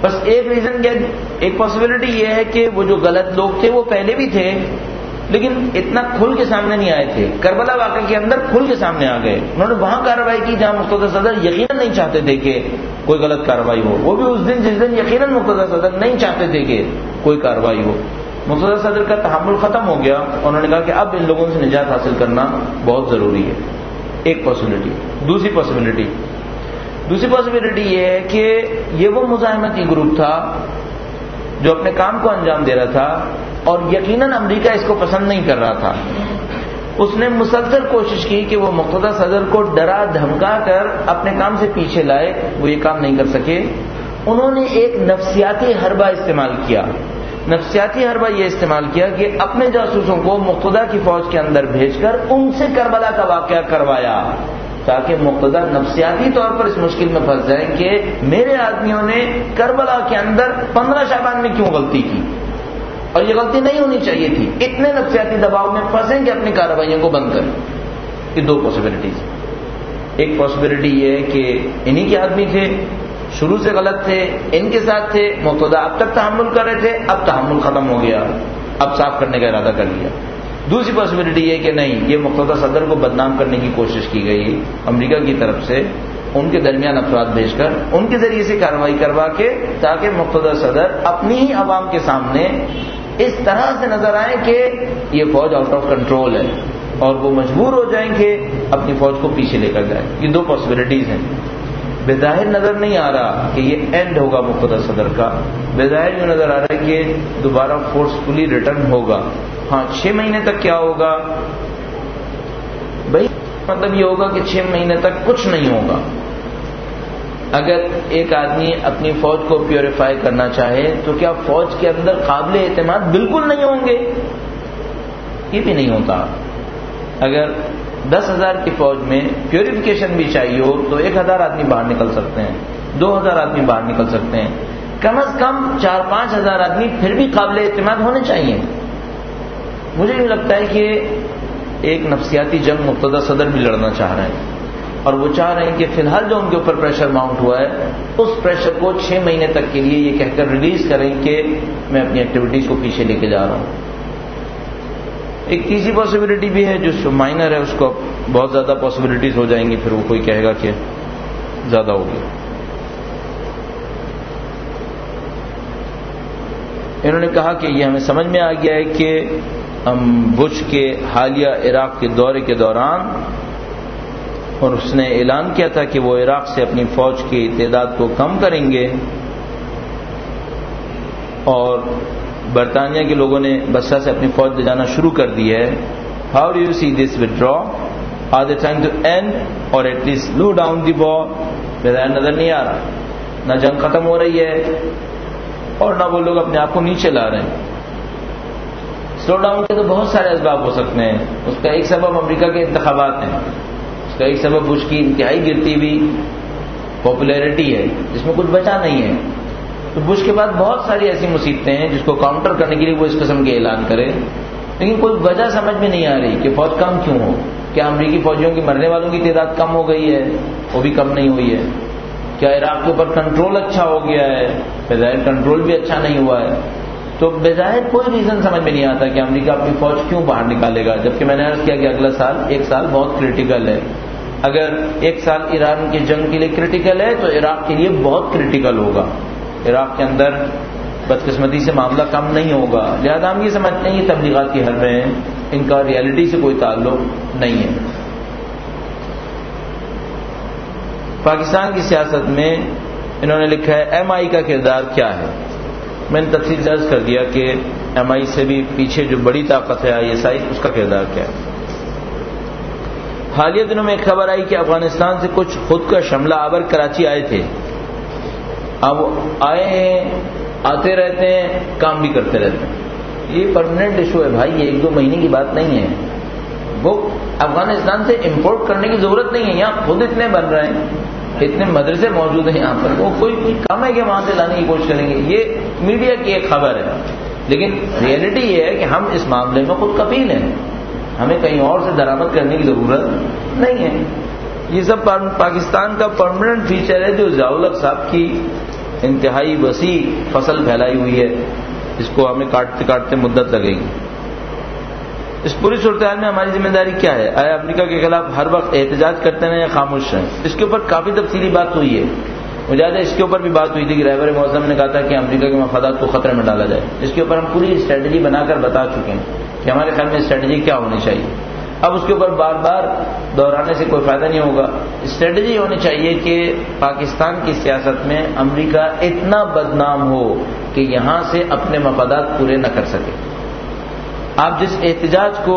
بس ایک ریزن کیا، ایک پاسبلٹی یہ ہے کہ وہ جو غلط لوگ تھے وہ پہلے بھی تھے لیکن اتنا کھل کے سامنے نہیں آئے تھے. کربلا واقعہ کے اندر کھل کے سامنے آ گئے. انہوں نے وہاں کارروائی کی جہاں مقتدی صدر یقیناً نہیں چاہتے تھے کہ کوئی غلط کارروائی ہو. وہ بھی اس دن جس دن یقیناً مقتدی صدر نہیں چاہتے تھے کہ کوئی کارروائی ہو. مقتدی صدر کا تحمل ختم ہو گیا. انہوں نے کہا کہ اب ان لوگوں سے نجات حاصل کرنا بہت ضروری ہے. ایک پاسبلٹی. دوسری پاسبلٹی یہ ہے کہ یہ وہ مزاحمتی گروپ تھا جو اپنے کام کو انجام دے رہا تھا اور یقیناً امریکہ اس کو پسند نہیں کر رہا تھا. اس نے مسلسل کوشش کی کہ وہ مقتدی صدر کو ڈرا دھمکا کر اپنے کام سے پیچھے لائے. وہ یہ کام نہیں کر سکے. انہوں نے ایک نفسیاتی حربہ استعمال کیا. نفسیاتی حربہ یہ استعمال کیا کہ اپنے جاسوسوں کو مقتدی کی فوج کے اندر بھیج کر ان سے کربلا کا واقعہ کروایا تاکہ مقتدی نفسیاتی طور پر اس مشکل میں پھنس جائیں کہ میرے آدمیوں نے کربلا کے اندر 15 شعبان میں کیوں غلطی کی اور یہ غلطی نہیں ہونی چاہیے تھی. اتنے نفسیاتی دباؤ میں پھنسیں کہ اپنی کارروائیوں کو بند کریں. یہ دو پاسبلٹیز. ایک پاسبلٹی یہ ہے کہ انہی کے آدمی تھے, شروع سے غلط تھے, ان کے ساتھ تھے, مقتدی اب تک تحمل کر رہے تھے, اب تحمل ختم ہو گیا, اب صاف کرنے کا ارادہ کر لیا. دوسری پاسبلٹی یہ کہ نہیں, یہ مقتدی صدر کو بدنام کرنے کی کوشش کی گئی امریکہ کی طرف سے, ان کے درمیان افراد بھیج کر ان کے ذریعے سے کارروائی کروا کے تاکہ مقتدی صدر اپنی ہی عوام کے سامنے اس طرح سے نظر آئیں کہ یہ فوج آؤٹ آف کنٹرول ہے اور وہ مجبور ہو جائیں کہ اپنی فوج کو پیچھے لے کر جائیں. یہ دو پاسبلٹیز ہیں. بظاہر نظر نہیں آ رہا کہ یہ اینڈ ہوگا مقتدی صدر کا. بظاہر یہ نظر آ رہا ہے کہ دوبارہ فورسفلی ریٹرن ہوگا. ہاں 6 مہینے تک کیا ہوگا بھائی, مطلب یہ ہوگا کہ 6 مہینے تک کچھ نہیں ہوگا. اگر ایک آدمی اپنی فوج کو پیوریفائی کرنا چاہے تو کیا فوج کے اندر قابل اعتماد بالکل نہیں ہوں گے؟ یہ بھی نہیں ہوتا. اگر 10,000 کی فوج میں پیوریفیکیشن بھی چاہیے ہو تو 1,000 آدمی باہر نکل سکتے ہیں, 2,000 آدمی باہر نکل سکتے ہیں. کم از کم 4-5 ہزار آدمی پھر بھی قابل اعتماد ہونے چاہیے. مجھے نہیں لگتا ہے کہ ایک نفسیاتی جنگ مقتدی صدر بھی لڑنا چاہ رہے ہیں, اور وہ چاہ رہے ہیں کہ فی الحال جو ان کے اوپر پریشر ماؤنٹ ہوا ہے اس پریشر کو 6 مہینے تک کے لیے یہ کہہ کر ریلیز کریں کہ میں اپنی ایکٹیویٹیز کو پیچھے لے کے جا رہا ہوں. ایک تیسری پاسبلٹی بھی ہے جو مائنر ہے, اس کو بہت زیادہ پاسبلٹیز ہو جائیں گی, پھر وہ کوئی کہے گا کہ زیادہ ہوگی. انہوں نے کہا کہ یہ ہمیں سمجھ میں آ گیا ہے کہ بش کے حالیہ عراق کے دورے کے دوران, اور اس نے اعلان کیا تھا کہ وہ عراق سے اپنی فوج کی تعداد کو کم کریں گے, اور برطانیہ کے لوگوں نے بصرہ سے اپنی فوج لے جانا شروع کر دی ہے. How do you see this withdraw? Are they trying to end or at least slow down the war? بظاہر نظر نہیں آ رہا, نہ جنگ ختم ہو رہی ہے اور نہ وہ لوگ اپنے آپ کو نیچے لا رہے ہیں. سلو ڈاؤن کے تو بہت سارے اسباب ہو سکتے ہیں. اس کا ایک سبب امریکہ کے انتخابات ہیں, اس کا ایک سبب بش کی انتہائی گرتی ہوئی پاپولیرٹی ہے جس میں کچھ بچا نہیں ہے. تو بش کے بعد بہت ساری ایسی مصیبتیں ہیں جس کو کاؤنٹر کرنے کے لیے وہ اس قسم کے اعلان کرے, لیکن کوئی وجہ سمجھ میں نہیں آ رہی کہ فوج کم کیوں ہو. کیا امریکی فوجیوں کی مرنے والوں کی تعداد کم ہو گئی ہے؟ وہ بھی کم نہیں ہوئی ہے. کیا عراق کے اوپر کنٹرول اچھا ہو گیا ہے؟ بظاہر کنٹرول بھی اچھا نہیں ہوا ہے. تو بظاہر کوئی ریزن سمجھ میں نہیں آتا کہ امریکہ اپنی فوج کیوں باہر نکالے گا, جبکہ میں نے عرض کیا کہ اگلا سال 1 سال بہت کریٹیکل ہے. اگر 1 سال ایران کی جنگ کے لیے کریٹیکل ہے تو عراق کے لیے بہت کریٹیکل ہوگا. عراق کے اندر بدقسمتی سے معاملہ کم نہیں ہوگا. لہذا ہم یہ سمجھتے ہیں یہ تبلیغات کی حربیں ہیں, ان کا ریالٹی سے کوئی تعلق نہیں ہے. پاکستان کی سیاست میں انہوں نے لکھا ہے ایم آئی کا کردار کیا ہے. میں نے تفصیل سے عرض کر دیا کہ ایم آئی سے بھی پیچھے جو بڑی طاقت ہے آئی ایس آئی, اس کا کردار کیا ہے. حالیہ دنوں میں ایک خبر آئی کہ افغانستان سے کچھ خود کا شملہ آور کراچی آئے تھے. اب آئے ہیں, آتے رہتے ہیں, کام بھی کرتے رہتے ہیں. یہ پرماننٹ ایشو ہے بھائی, یہ 1-2 مہینے کی بات نہیں ہے. وہ افغانستان سے امپورٹ کرنے کی ضرورت نہیں ہے, یہاں خود اتنے بن رہے ہیں, اتنے مدرسے موجود ہیں یہاں پر. وہ کوئی کم ہے کہ وہاں سے لانے کی کوشش کریں گے. یہ میڈیا کی ایک خبر ہے, لیکن ریئلٹی یہ ہے کہ ہم اس معاملے میں خود کفیل ہیں, ہمیں کہیں اور سے درآمد کرنے کی ضرورت نہیں ہے. یہ سب پاکستان کا پرماننٹ فیچر ہے جو ضیاء الحق صاحب کی انتہائی وسیع فصل پھیلائی ہوئی ہے، اس کو ہمیں کاٹتے کاٹتے مدت لگے گی۔ اس پوری صورتحال میں ہماری ذمہ داری کیا ہے؟ آیا امریکہ کے خلاف ہر وقت احتجاج کرتے ہیں یا خاموش ہیں؟ اس کے اوپر کافی تفصیلی بات ہوئی ہے، مجاہدہ اس کے اوپر بھی بات ہوئی تھی کہ رہبر معظم نے کہا تھا کہ امریکہ کے مفادات کو خطرے میں ڈالا جائے۔ اس کے اوپر ہم پوری اسٹریٹجی بنا کر بتا چکے ہیں کہ ہمارے خیال میں اسٹریٹجی کیا ہونی چاہیے۔ اب اس کے اوپر بار بار دہرانے سے کوئی فائدہ نہیں ہوگا۔ اسٹریٹجی ہونی چاہیے کہ پاکستان کی سیاست میں امریکہ اتنا بدنام ہو کہ یہاں سے اپنے مفادات پورے نہ کر سکے۔ آپ جس احتجاج کو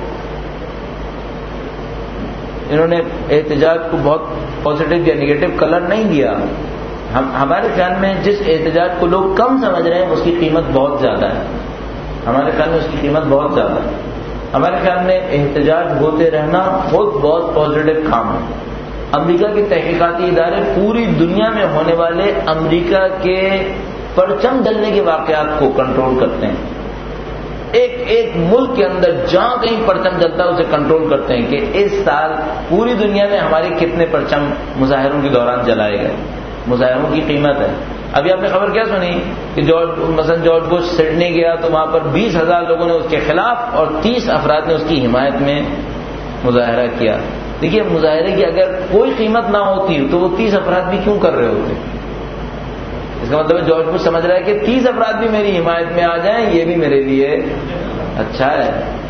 انہوں نے احتجاج کو بہت پازیٹو یا نگیٹو کلر نہیں دیا، ہمارے خیال میں جس احتجاج کو لوگ کم سمجھ رہے ہیں اس کی قیمت بہت زیادہ ہے۔ ہمارے خیال میں اس کی قیمت بہت زیادہ ہے۔ ہمارے خیال میں احتجاج ہوتے رہنا خود بہت پازیٹو کام ہے۔ امریکہ کے تحقیقاتی ادارے پوری دنیا میں ہونے والے امریکہ کے پرچم ڈلنے کے واقعات کو کنٹرول کرتے ہیں۔ ایک ایک ملک کے اندر جہاں کہیں پرچم جلتا ہے اسے کنٹرول کرتے ہیں کہ اس سال پوری دنیا میں ہمارے کتنے پرچم مظاہروں کے دوران جلائے گئے۔ مظاہروں کی قیمت ہے۔ ابھی آپ نے خبر کیا سنی کہ مثلا جارج بش سڈنی گیا تو وہاں پر 20,000 لوگوں نے اس کے خلاف اور 30 افراد نے اس کی حمایت میں مظاہرہ کیا۔ دیکھیے مظاہرے کی اگر کوئی قیمت نہ ہوتی تو وہ 30 افراد بھی کیوں کر رہے ہوتے؟ اس کا مطلب جارج بش سمجھ رہا ہے کہ 30 افراد بھی میری حمایت میں آ جائیں یہ بھی میرے لیے اچھا ہے،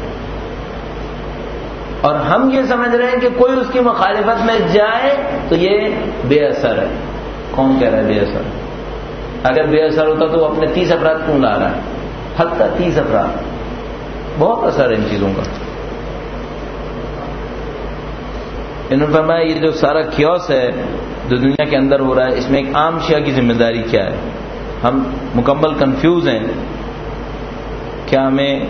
اور ہم یہ سمجھ رہے ہیں کہ کوئی اس کی مخالفت میں جائے تو یہ بے اثر ہے۔ کون کہہ رہا ہے بے اثر؟ اگر بے اثر ہوتا تو وہ اپنے 30 افراد کیوں لا رہا ہے؟ حتی 30 افراد، بہت اثر ہے ان چیزوں کا۔ انہوں نے فرمایا یہ جو سارا کیوس ہے جو دنیا کے اندر ہو رہا ہے اس میں ایک عام شیعہ کی ذمہ داری کیا ہے؟ ہم مکمل کنفیوز ہیں۔ کیا ہمیں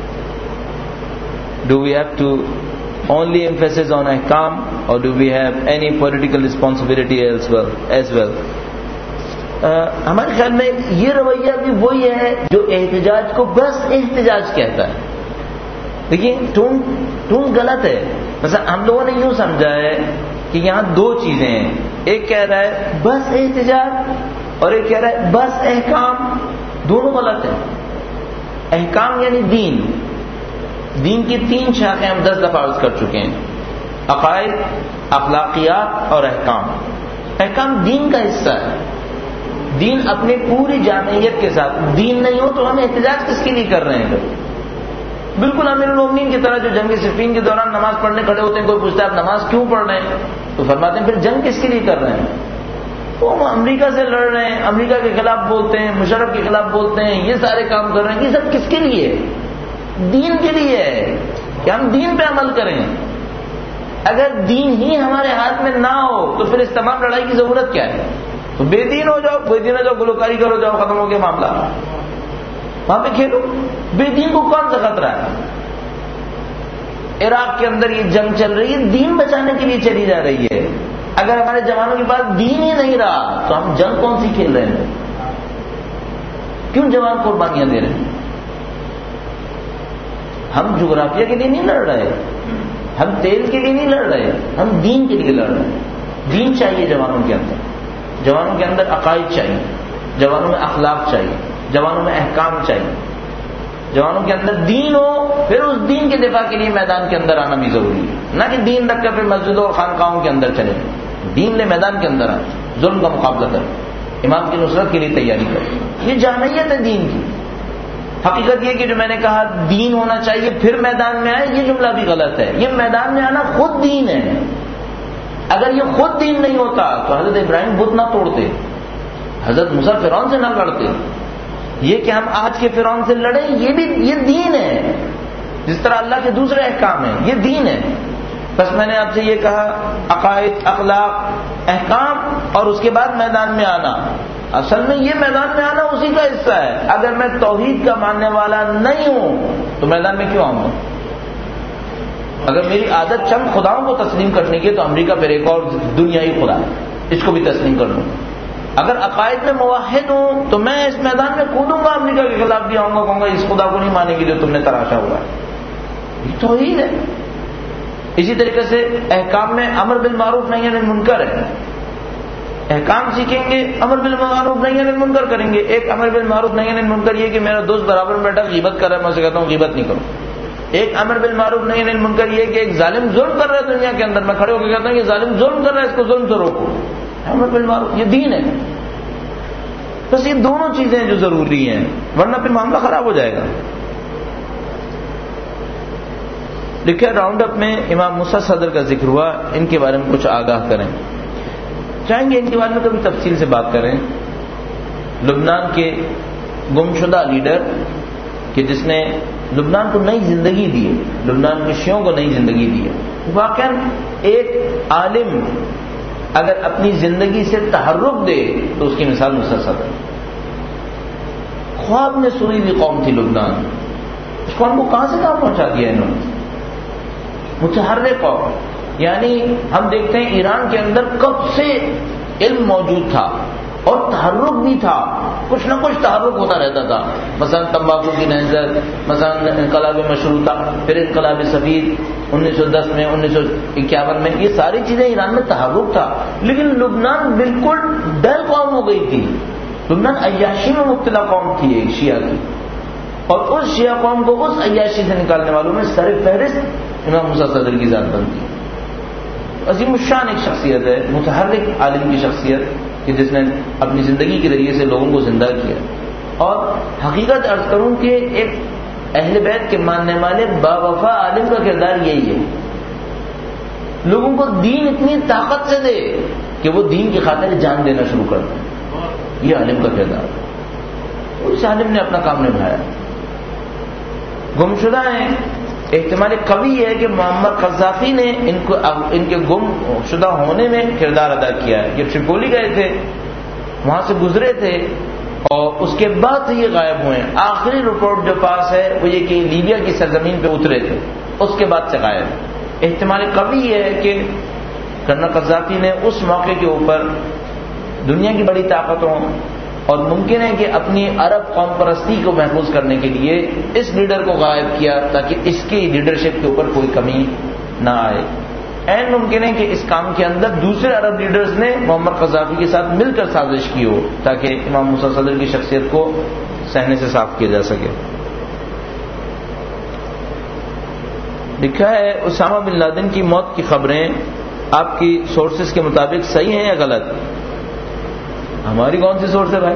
do we have to only emphasis on ahkam or do we have any political responsibility as well? ہمارے خیال میں یہ رویہ بھی وہی ہے جو احتجاج کو بس احتجاج کہتا ہے۔ دیکھیے ٹون غلط ہے۔ مثلا ہم لوگوں نے یوں سمجھا ہے کہ یہاں دو چیزیں ہیں، ایک کہہ رہا ہے بس احتجاج اور ایک کہہ رہا ہے بس احکام، دونوں غلط ہیں۔ احکام یعنی دین کی 3 شاخیں ہم 10 دفعہ عرض کر چکے ہیں، عقائد، اخلاقیات اور احکام۔ احکام دین کا حصہ ہے، دین اپنی پوری جامعیت کے ساتھ۔ دین نہیں ہو تو ہم احتجاج کس کے لیے کر رہے ہیں؟ بالکل امیر المومنین کی طرح جو جنگ صفین کے دوران نماز پڑھنے کھڑے ہوتے ہیں، کوئی پوچھتا ہے آپ نماز کیوں پڑھ رہے ہیں تو فرماتے ہیں پھر جنگ کس کے لیے کر رہے ہیں؟ وہ امریکہ سے لڑ رہے ہیں، امریکہ کے خلاف بولتے ہیں، مشرف کے خلاف بولتے ہیں، یہ سارے کام کر رہے ہیں، یہ سب کس کے لیے؟ دین کے لیے ہے کہ ہم دین پہ عمل کریں۔ اگر دین ہی ہمارے ہاتھ میں نہ ہو تو پھر اس تمام لڑائی کی ضرورت کیا ہے؟ تو بے دین ہو جاؤ، بے دین ہو جاؤ، گلوکاری کرو جاؤ، ختم ہو گیا معاملہ، وہاں پہ کھیلو۔ بے دین کو کون سا خطرہ ہے؟ عراق کے اندر یہ جنگ چل رہی ہے، دین بچانے کے لیے چلی جا رہی ہے۔ اگر ہمارے جوانوں کے پاس دین ہی نہیں رہا تو ہم جنگ کون سی کھیل رہے ہیں؟ کیوں جوان قربانیاں دے رہے ہیں؟ ہم جغرافیہ کے لیے نہیں لڑ رہے، ہم تیل کے لیے نہیں لڑ رہے، ہم دین کے لیے لڑ رہے ہیں۔ دین چاہیے جوانوں کے اندر، جوانوں کے اندر عقائد چاہیے، جوانوں میں اخلاق چاہیے، جوانوں میں احکام چاہیے، جوانوں کے اندر دین ہو، پھر اس دین کے دفاع کے لیے میدان کے اندر آنا بھی ضروری ہے، نہ کہ دین رکھ کر پھر مسجدوں اور خانقاہوں کے اندر چلے۔ دین لے میدان کے اندر آئے، ظلم کا مقابلہ کرے، امام کی نصرت کے لیے تیاری کرے، یہ جامعیت ہے دین کی۔ حقیقت یہ کہ جو میں نے کہا دین ہونا چاہیے پھر میدان میں آئے، یہ جملہ بھی غلط ہے۔ یہ میدان میں آنا خود دین ہے۔ اگر یہ خود دین نہیں ہوتا تو حضرت ابراہیم بت نہ توڑتے، حضرت موسیٰ فرعون سے نہ لڑتے۔ یہ کہ ہم آج کے فرعون سے لڑیں یہ دین ہے، جس طرح اللہ کے دوسرے احکام ہیں، یہ دین ہے۔ بس میں نے آپ سے یہ کہا عقائد، اخلاق، احکام اور اس کے بعد میدان میں آنا۔ اصل میں یہ میدان میں آنا اسی کا حصہ ہے۔ اگر میں توحید کا ماننے والا نہیں ہوں تو میدان میں کیوں آؤں گا؟ اگر میری عادت چند خداؤں کو تسلیم کرنے کی تو امریکہ پھر ایک اور دنیائی خدا ہے، اس کو بھی تسلیم کر لوں۔ اگر عقائد میں موحد ہوں تو میں اس میدان میں کودوں گا، امریکہ کے خلاف بھی آؤں گا، کہوں گا اس خدا کو نہیں مانے گی جو تم نے تراشا ہوا ہے۔ یہ توحید ہے۔ اسی طریقے سے احکام میں امر بالمعروف نہی عن المنکر ہے۔ احکام سیکھیں گے، امر بالمعروف نہی عن المنکر کریں گے. ایک امر بالمعروف نہی عن المنکر یہ کہ میرا دوست برابر میں بیٹھا غیبت کر رہا ہے، میں اسے کہتا ہوں غیبت نہیں کروں. ایک امر بالمعروف نہی عن المنکر یہ کہ ایک ظالم ظلم کر رہا ہے دنیا کے اندر، میں کھڑے ہو کے کہتا ہوں کہ ظالم ظلم کر رہا ہے، اس کو ظلم سے روکو. امر بالمعروف یہ دین ہے. بس یہ دونوں چیزیں جو ضروری ہیں، ورنہ پھر معاملہ خراب ہو جائے گا. لکھا راؤنڈ اپ میں امام موسیٰ صدر کا ذکر ہوا، ان کے بارے میں کچھ آگاہ کریں. چاہیں گے ان کے بارے میں کبھی تفصیل سے بات کریں. لبنان کے گمشدہ لیڈر کہ جس نے لبنان کو نئی زندگی دی ہے، لبنان کے شیعوں کو نئی زندگی دی ہے. واقعا ایک عالم اگر اپنی زندگی سے تحرک دے تو اس کی مثال موسیٰ صدر. خواب میں سوئی ہوئی قوم تھی لبنان، اس قوم کو کہاں سے کہاں پہنچا دیا انہوں نے. متحرک قوم، یعنی ہم دیکھتے ہیں ایران کے اندر کب سے علم موجود تھا اور تحرک بھی تھا، کچھ نہ کچھ تحرک ہوتا رہتا تھا. مثلا تمباکو کی نہضت، مثلا انقلاب مشروطہ، پھر انقلاب سفید 1910 میں، 1951 میں، یہ ساری چیزیں ایران میں تحرک تھا. لیکن لبنان بالکل ڈل قوم ہو گئی تھی. لبنان عیاشی میں مبتلا قوم تھی ایک شیعہ کی، اور اس شیعہ قوم کو اس عیاشی سے نکالنے والوں میں سر فہرست امام موسیٰ صدر کی ذات بنتی. عظیم الشان ایک شخصیت ہے، متحرک عالم کی شخصیت کہ جس نے اپنی زندگی کے ذریعے سے لوگوں کو زندہ کیا. اور حقیقت عرض کروں کہ ایک اہل بیت کے ماننے والے با وفا عالم کا کردار یہی ہے، لوگوں کو دین اتنی طاقت سے دے کہ وہ دین کی خاطر جان دینا شروع کر دیں. یہ عالم کا کردار ہے. اس عالم نے اپنا کام نبھایا. گمشدہ ہیں، احتمال قوی ہے کہ معمر قذافی نے ان کے گم شدہ ہونے میں کردار ادا کیا ہے. یہ ٹریپولی گئے تھے، وہاں سے گزرے تھے اور اس کے بعد یہ غائب ہوئے. آخری رپورٹ جو پاس ہے وہ یہ کہ لیبیا کی سرزمین پہ اترے تھے، اس کے بعد سے غائب. احتمال قوی ہے کہ کرنل قذافی نے اس موقع کے اوپر دنیا کی بڑی طاقتوں اور ممکن ہے کہ اپنی عرب قوم پرستی کو محفوظ کرنے کے لیے اس لیڈر کو غائب کیا تاکہ اس کی لیڈرشپ کے اوپر کوئی کمی نہ آئے. این ممکن ہے کہ اس کام کے اندر دوسرے عرب لیڈرز نے محمد قذافی کے ساتھ مل کر سازش کی ہو تاکہ امام موسیٰ صدر کی شخصیت کو صحنے سے صاف کیا جا سکے. لکھا ہے اسامہ بن لادن کی موت کی خبریں آپ کی سورسز کے مطابق صحیح ہیں یا غلط؟ ہماری کون سی سورس ہے بھائی؟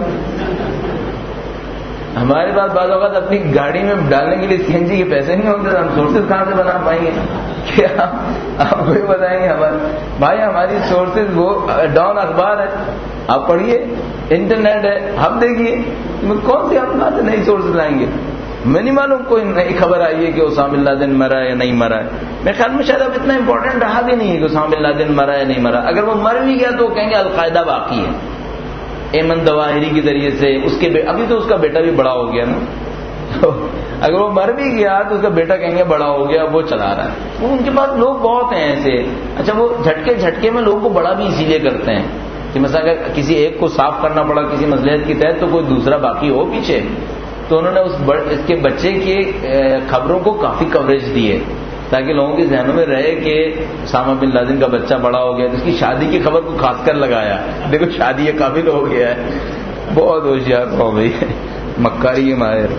ہمارے پاس بعض اوقات اپنی گاڑی میں ڈالنے کے لیے سی این جی کے پیسے نہیں ہوتے، ہم سورسز کہاں سے بنا پائیں گے؟ کیا آپ کو بتائیں گے؟ بھائی ہماری سورسز وہ ڈاؤن اخبار ہے، آپ پڑھیے، انٹرنیٹ ہے، ہم دیکھیے. کون سی آپ سے نئی سورسز لائیں گے؟ میں نہیں معلوم کوئی نئی خبر آئی ہے کہ اسامہ بن لادن مرا ہے یا نہیں مرا ہے. میرے خیال میں شاید اب اتنا امپورٹنٹ رہا بھی نہیں ہے کہ اسامہ بن لادن مرا ہے یا نہیں مرا. اگر وہ مر بھی گیا تو کہیں گے القاعدہ باقی ہے. ایمن ظواہری کے ذریعے سے ابھی تو اس کا بیٹا بھی بڑا ہو گیا نا، اگر وہ مر بھی گیا تو اس کا بیٹا کہیں گے بڑا ہو گیا، وہ چلا رہا ہے. وہ ان کے پاس لوگ بہت ہیں ایسے. اچھا وہ جھٹکے میں لوگوں کو بڑا بھی اسی لیے کرتے ہیں کہ مثلا اگر کسی ایک کو صاف کرنا پڑا کسی مصلحت کے تحت تو کوئی دوسرا باقی ہو پیچھے، تو انہوں نے اس کے بچے کی خبروں کو کافی کوریج دی ہے تاکہ لوگوں کے ذہنوں میں رہے کہ اسامہ بن لادن کا بچہ بڑا ہو گیا. اس کی شادی کی خبر کو خاص کر لگایا، دیکھو شادی یہ قابل ہو گیا ہے. بہت ہوشیار ہو گئی ہے، مکاری کے ماہر.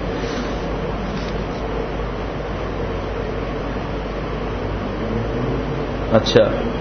اچھا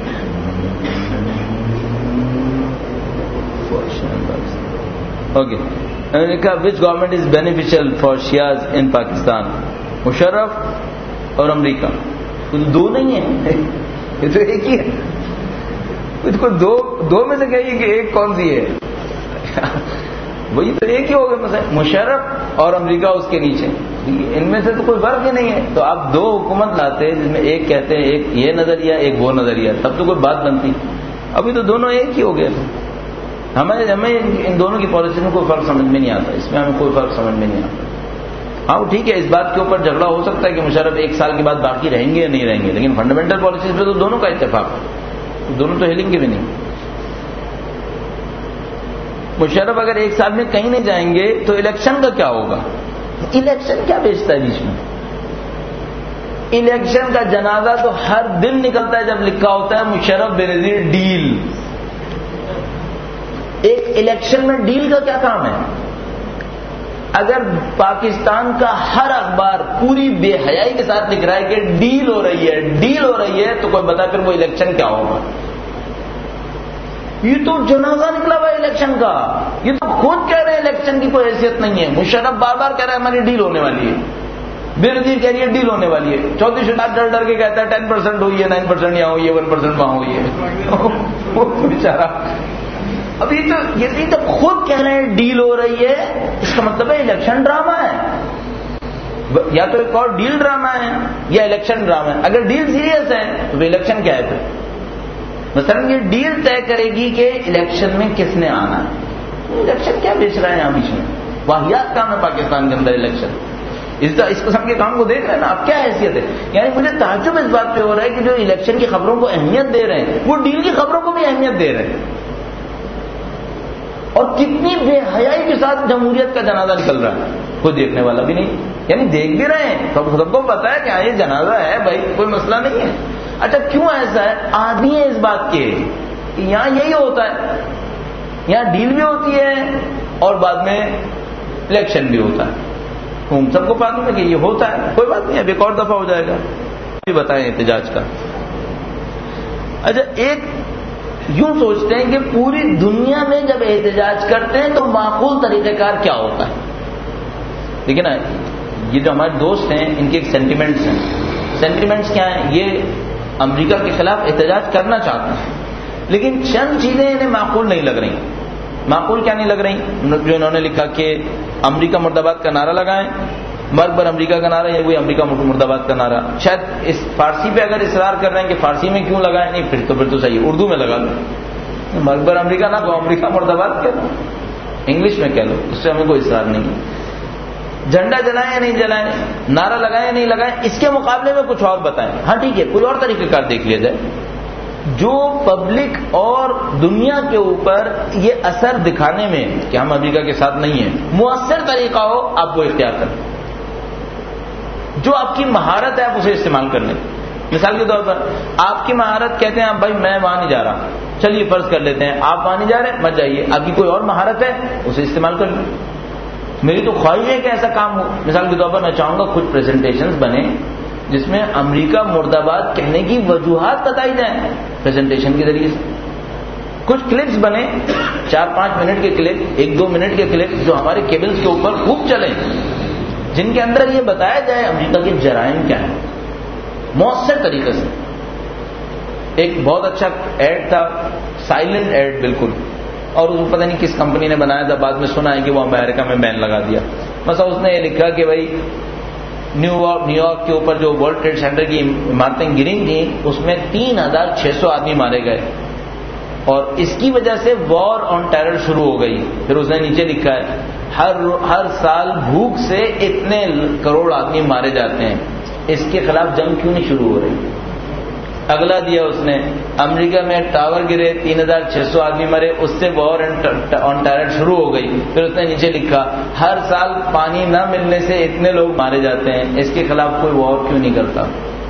اوکے. میں نے کہا which government is beneficial for Shias in Pakistan? Musharraf اور امریکہ. دو نہیں ہیں، یہ تو ایک ہی ہے. اس کو دو میں سے کہیے کہ ایک کون سی ہے؟ وہی تو ایک ہی ہوگا. مثلا مشرف اور امریکہ اس کے نیچے، ان میں سے تو کوئی فرق ہی نہیں ہے. تو آپ دو حکومت لاتے جس میں ایک کہتے ہیں ایک یہ نظریہ ایک وہ نظریہ، تب تو کوئی بات بنتی. ابھی تو دونوں ایک ہی ہو گئے. ہمیں ان دونوں کی پالیسی میں کوئی فرق سمجھ میں نہیں آتا، اس میں ہمیں کوئی فرق سمجھ میں نہیں آتا. ہاں ٹھیک ہے، اس بات کے اوپر جھگڑا ہو سکتا ہے کہ مشرف 1 سال کے بعد باقی رہیں گے یا نہیں رہیں گے، لیکن فنڈامنٹل پالیسیز پہ تو دونوں کا اتفاق ہے، دونوں تو ہلیں گے بھی نہیں. مشرف اگر 1 سال میں کہیں نہیں جائیں گے تو الیکشن کا کیا ہوگا؟ الیکشن کیا بیچتا ہے بیچ میں؟ الیکشن کا جنازہ تو ہر دن نکلتا ہے جب لکھا ہوتا ہے مشرف بینظیر ڈیل. ایک الیکشن میں ڈیل کا کیا کام ہے؟ اگر پاکستان کا ہر اخبار پوری بے حیائی کے ساتھ لکھ رہا ہے کہ ڈیل ہو رہی ہے ڈیل ہو رہی ہے، تو کوئی بتا پھر وہ الیکشن کیا ہوگا؟ یہ تو جنازہ نکلا ہوا ہے الیکشن کا. یہ تو خود کہہ رہے ہیں الیکشن کی کوئی حیثیت نہیں ہے. مشرف بار بار کہہ رہا ہے ہماری ڈیل ہونے والی ہے، بےنظیر کہہ رہی ہے ڈیل ہونے والی ہے، چودھری شہزاد ڈر ڈر کے کہتا ہے 10% ہوئی ہے، 9% یہاں ہوئی ہے، 1% وہاں ہوئی ہے. وہ بیچارہ اب یہ تو خود کہہ رہے ہیں ڈیل ہو رہی ہے، اس کا مطلب ہے الیکشن ڈرامہ ہے. یا تو ایک اور ڈیل ڈرامہ ہے یا الیکشن ڈرامہ ہے. اگر ڈیل سیریس ہے تو الیکشن کیا ہے پھر؟ مثلا یہ ڈیل طے کرے گی کہ الیکشن میں کس نے آنا ہے. الیکشن کیا بیچ رہا ہے یہاں بیچ میں؟ واحد کام ہے پاکستان کے اندر الیکشن. اس قسم کے کام کو دیکھ رہے ہیں نا آپ، کیا حیثیت ہے؟ یعنی مجھے تعجب اس بات پہ ہو رہا ہے کہ جو الیکشن کی خبروں کو اہمیت دے رہے ہیں وہ ڈیل کی خبروں کو بھی اہمیت دے رہے ہیں. اور کتنی بے حیائی کے ساتھ جمہوریت کا جنازہ نکل رہا ہے، کوئی دیکھنے والا بھی نہیں. یعنی دیکھ بھی رہے ہیں تو سب کو پتا ہے کہ ہاں یہ جنازہ ہے بھائی، کوئی مسئلہ نہیں ہے. اچھا کیوں ایسا ہے؟ عادی ہے اس بات کے کہ یہاں یہی ہوتا ہے، یہاں ڈیل بھی ہوتی ہے اور بعد میں الیکشن بھی ہوتا ہے. ہم سب کو معلوم ہے کہ یہ ہوتا ہے، کوئی بات نہیں، اب ایک اور دفعہ ہو جائے گا. بتائیں احتجاج کا. اچھا ایک یوں سوچتے ہیں کہ پوری دنیا میں جب احتجاج کرتے ہیں تو معقول طریقہ کار کیا ہوتا ہے؟ دیکھیں نا، یہ جو ہمارے دوست ہیں ان کے ایک سینٹیمنٹس ہیں. سینٹیمنٹس کیا ہیں؟ یہ امریکہ کے خلاف احتجاج کرنا چاہتے ہیں لیکن چند چیزیں انہیں معقول نہیں لگ رہی. معقول کیا نہیں لگ رہی؟ جو انہوں نے لکھا کہ امریکہ مرد آباد کا نعرہ لگائیں، مرگ بر امریکہ کا نعرہ، یہ وہی امریکہ مرد آباد کا نعرہ. شاید اس فارسی پہ اگر اصرار کر رہے ہیں کہ فارسی میں کیوں لگائیں، نہیں پھر تو صحیح اردو میں لگا لو. مرگ بر امریکہ نہ کہو، امریکہ مرد آباد کہہ لو، انگلش میں کہہ لو، اس سے ہمیں کوئی اصرار نہیں ہے. جھنڈا جلائیں یا نہیں جلائیں، نعرہ لگائیں یا نہیں لگائیں، اس کے مقابلے میں کچھ اور بتائیں. ہاں ٹھیک ہے، کوئی اور طریقہ کار دیکھ لیا جائے جو پبلک اور دنیا کے اوپر یہ اثر دکھانے میں کہ ہم امریکہ کے ساتھ نہیں ہیں مؤثر طریقہ ہو، آپ وہ اختیار کریں. جو آپ کی مہارت ہے آپ اسے استعمال کر لیں. مثال کے طور پر آپ کی مہارت کہتے ہیں آپ بھائی میں وہاں نہیں جا رہا، چلیے فرض کر لیتے ہیں آپ وہاں نہیں جا رہے، مت جائیے. آپ کی کوئی اور مہارت ہے اسے استعمال کر لیں. میری تو خواہش ہے کہ ایسا کام ہو. مثال کے طور پر میں چاہوں گا کچھ پریزنٹیشنز بنے جس میں امریکہ مرد آباد کہنے کی وجوہات بتائی جائیں پریزنٹیشن کے ذریعے سے. کچھ کلپس بنے 4-5 منٹ کے کلپ، 1-2 منٹ کے کلپ جو ہمارے کیبلز کے اوپر خوب چلیں، جن کے اندر یہ بتایا جائے امریکہ کے جرائم کیا ہیں مؤثر طریقے سے. ایک بہت اچھا ایڈ تھا، سائلنٹ ایڈ بالکل، اور اس کو پتہ نہیں کس کمپنی نے بنایا تھا، بعد میں سنا ہے کہ وہ امریکہ میں بین لگا دیا. مثلا اس نے یہ لکھا کہ بھائی نیو یارک کے اوپر جو ورلڈ ٹریڈ سینٹر کی عمارتیں گری تھیں اس میں 3600 آدمی مارے گئے اور اس کی وجہ سے وار آن ٹیرر شروع ہو گئی. پھر اس نے نیچے لکھا ہے ہر سال بھوک سے اتنے کروڑ آدمی مارے جاتے ہیں، اس کے خلاف جنگ کیوں نہیں شروع ہو رہی؟ اگلا دیا اس نے امریکہ میں ٹاور گرے 3600 آدمی مرے، اس سے وار آن ٹیرر شروع ہو گئی. پھر اس نے نیچے لکھا ہر سال پانی نہ ملنے سے اتنے لوگ مارے جاتے ہیں، اس کے خلاف کوئی وار کیوں نہیں کرتا؟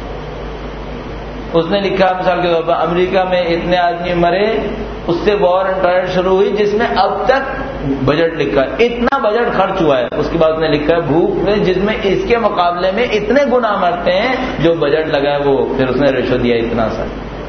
اس نے لکھا مثال کے طور پر امریکہ میں اتنے آدمی مرے، اس سے وار آن ٹیرر شروع ہوئی جس میں اب تک بجٹ لکھا ہے اتنا بجٹ خرچ ہوا ہے. اس کے بعد نے لکھا ہے بھوک میں جس میں اس کے مقابلے میں اتنے گنا مرتے ہیں جو بجٹ لگا ہے وہ. پھر اس نے ریشو دیا اتنا سا.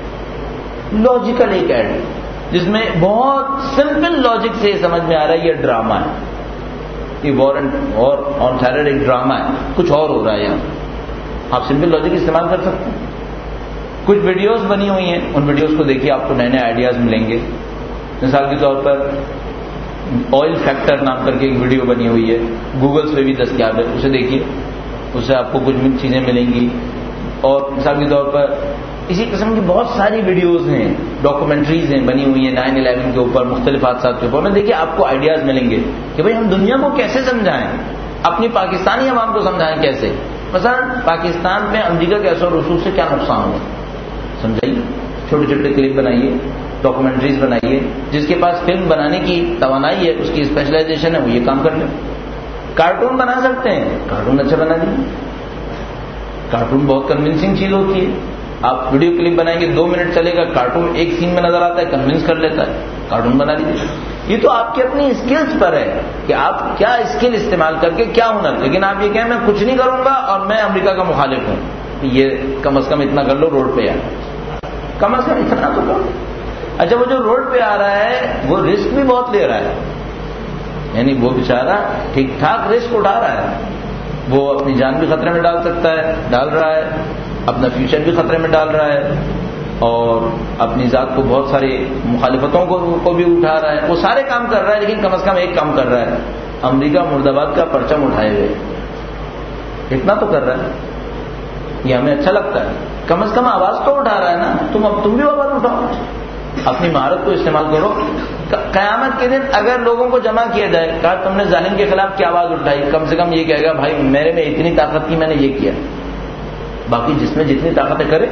لاجیکل ایک ایڈ جس میں بہت سمپل لاجک سے یہ سمجھ میں آ رہا ہے یہ ڈرامہ ہے، یہ وار آن ٹیرر ایک ڈرامہ ہے، کچھ اور ہو رہا ہے یہاں. آپ سمپل لاجک استعمال کر سکتے ہیں. کچھ ویڈیوز بنی ہوئی ہیں، ان ویڈیوز کو دیکھیے آپ کو نئے نئے آئیڈیاز ملیں گے. مثال کے طور پر آئل فیکٹر نام کر کے ایک ویڈیو بنی ہوئی ہے، گوگلز پہ بھی دستیاب ہے، اسے دیکھیے، اس سے آپ کو کچھ چیزیں ملیں گی. اور مثال کے طور پر اسی قسم کی بہت ساری ویڈیوز ہیں، ڈاکومنٹریز ہیں بنی ہوئی ہیں 9/11 کے اوپر، مختلف حادثات کے اوپر. میں دیکھیے آپ کو آئیڈیاز ملیں گے کہ بھئی ہم دنیا کو کیسے سمجھائیں، اپنی پاکستانی عوام کو سمجھائیں کیسے. مثلا پاکستان میں امریکہ کے اثر و رسوخ سے کیا نقصان ہوا سمجھائیے. چھوٹے چھوٹے کلپ بنائیے، ڈاکومنٹریز بنائیے. جس کے پاس فلم بنانے کی توانائی ہے، اس کی اسپیشلائزیشن ہے، وہ یہ کام کر لیں. کارٹون بنا سکتے ہیں، کارٹون اچھا بنا دیجیے. کارٹون بہت کنونسنگ چیز ہوتی ہے. آپ ویڈیو کلپ بنائیں گے 2 منٹ چلے گا، کارٹون ایک سین میں نظر آتا ہے، کنونس کر لیتا ہے، کارٹون بنا لیجیے. یہ تو آپ کی اپنی اسکلز پر ہے کہ آپ کیا اسکل استعمال کر کے کیا ہنر. لیکن آپ یہ کہیں میں کچھ نہیں کروں گا اور میں امریکہ کا مخالف ہوں, یہ کم از کم اتنا کر لو روڈ پہ کم از کم اتنا تو کرو. اچھا وہ جو روڈ پہ آ رہا ہے وہ رسک بھی بہت لے رہا ہے, یعنی وہ بیچارہ ٹھیک ٹھاک رسک اٹھا رہا ہے. وہ اپنی جان بھی خطرے میں ڈال سکتا ہے, ڈال رہا ہے, اپنا فیوچر بھی خطرے میں ڈال رہا ہے, اور اپنی ذات کو بہت ساری مخالفتوں کو بھی اٹھا رہا ہے. وہ سارے کام کر رہا ہے, لیکن کم از کم ایک کام کر رہا ہے, امریکہ مرد آباد کا پرچم اٹھائے ہوئے. اتنا تو کر رہا ہے, یہ ہمیں اچھا لگتا ہے. کم از کم آواز تو اٹھا رہا ہے نا. تم بھی آواز اٹھاؤ, اپنی مہارت کو استعمال کرو. قیامت کے دن اگر لوگوں کو جمع کیا جائے, کہا تم نے ظالم کے خلاف کیا آواز اٹھائی, کم سے کم یہ کہے گا بھائی میرے میں اتنی طاقت کی, میں نے یہ کیا. باقی جس میں جتنی طاقتیں کرے,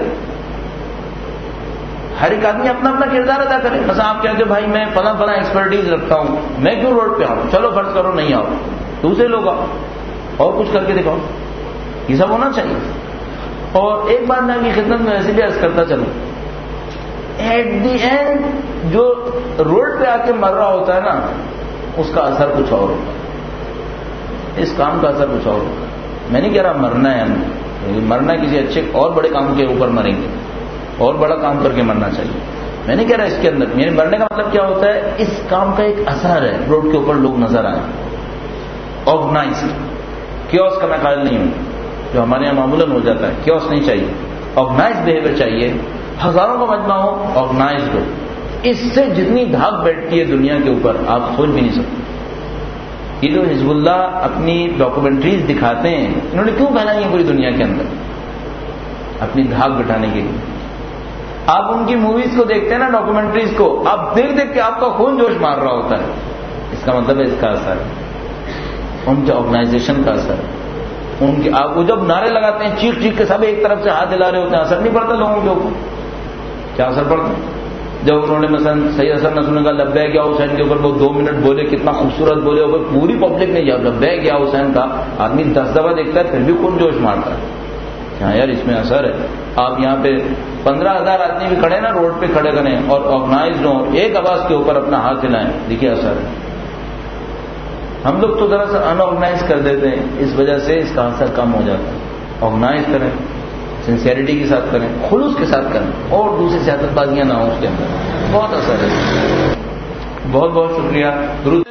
ہر ایک آدمی اپنا اپنا کردار ادا کرے. مثلا آپ کہتے ہو بھائی میں فلاں ایکسپرٹیز رکھتا ہوں, میں کیوں روڈ پہ آؤں, چلو فرض کرو نہیں آؤ, دوسرے لوگ آؤ اور کچھ کر کے دکھاؤ. یہ سب ہونا چاہیے. اور ایک بات میں کی خدمت میں ویسے بھی عرض کرتا چلوں, ایٹ دی اینڈ جو روڈ پہ آ کے مر رہا ہوتا ہے نا, اس کا اثر کچھ اور ہوتا ہے, اس کام کا اثر کچھ اور ہوتا ہے. میں نہیں کہہ رہا مرنا ہے ہمیں, مرنا کسی اچھے اور بڑے کام کے اوپر مریں گے, اور بڑا کام کر کے مرنا چاہیے. میں نہیں کہہ رہا اس کے اندر, یعنی مرنے کا مطلب کیا ہوتا ہے, اس کام کا ایک اثر ہے روڈ کے اوپر, لوگ نظر آئیں. آرگنائزڈ کیوس کا میں قائل نہیں ہوں, جو ہمارے یہاں معمولاً ہو جاتا ہے. کیوس نہیں چاہیے, آرگنائزڈ بہیویئر چاہیے. ہزاروں کا مجمع ہو, آرگنائزڈ ہو. اس سے جتنی دھاک بیٹھتی ہے دنیا کے اوپر آپ سوچ بھی نہیں سکتے. یہ جو حزب اللہ اپنی ڈاکومنٹریز دکھاتے ہیں, انہوں نے کیوں بنائی ہیں پوری دنیا کے اندر, اپنی دھاک بٹھانے کے لیے. آپ ان کی موویز کو دیکھتے ہیں نا, ڈاکومنٹریز کو, آپ دیکھ دیکھ کے آپ کا خون جوش مار رہا ہوتا ہے. اس کا مطلب ہے اس کا اثر ہے, ان کے آرگنائزیشن کا اثر ہے. ان کے آپ وہ جب نعرے لگاتے ہیں چیخ چیخ کے, سب ایک طرف سے ہاتھ ہلا رہے ہوتے ہیں, اثر نہیں پڑتا لوگوں کے اوپر. کیا اثر پڑتا ہے جب انہوں نے مثلا صحیح اثر نہ سننے کا لبیک یا حسین کے اوپر وہ 2 منٹ بولے, کتنا خوبصورت بولے, اور پوری پبلک نے جب لبیک یا حسین کا آدمی 10 دفعہ دیکھتا ہے پھر بھی خون جوش مارتا ہے. ہاں یار اس میں اثر ہے. آپ یہاں پہ 15,000 آدمی بھی کھڑے نا روڈ پہ کھڑے کریں اور آرگنائزڈ ہوں, ایک آواز کے اوپر اپنا ہاتھ ہلائیں, دیکھیے اثر ہے. ہم لوگ تو ذرا سا ان آرگنائز کر دیتے ہیں, اس وجہ سے اس کا اثر کم ہو جاتا ہے. آرگنائز کریں, سنسیئرٹی کے ساتھ کریں, خلوص کے ساتھ کریں, اور دوسری سیاست بازیاں نہ ہوں اس کے اندر, بہت اثر ہے. بہت بہت شکریہ. درود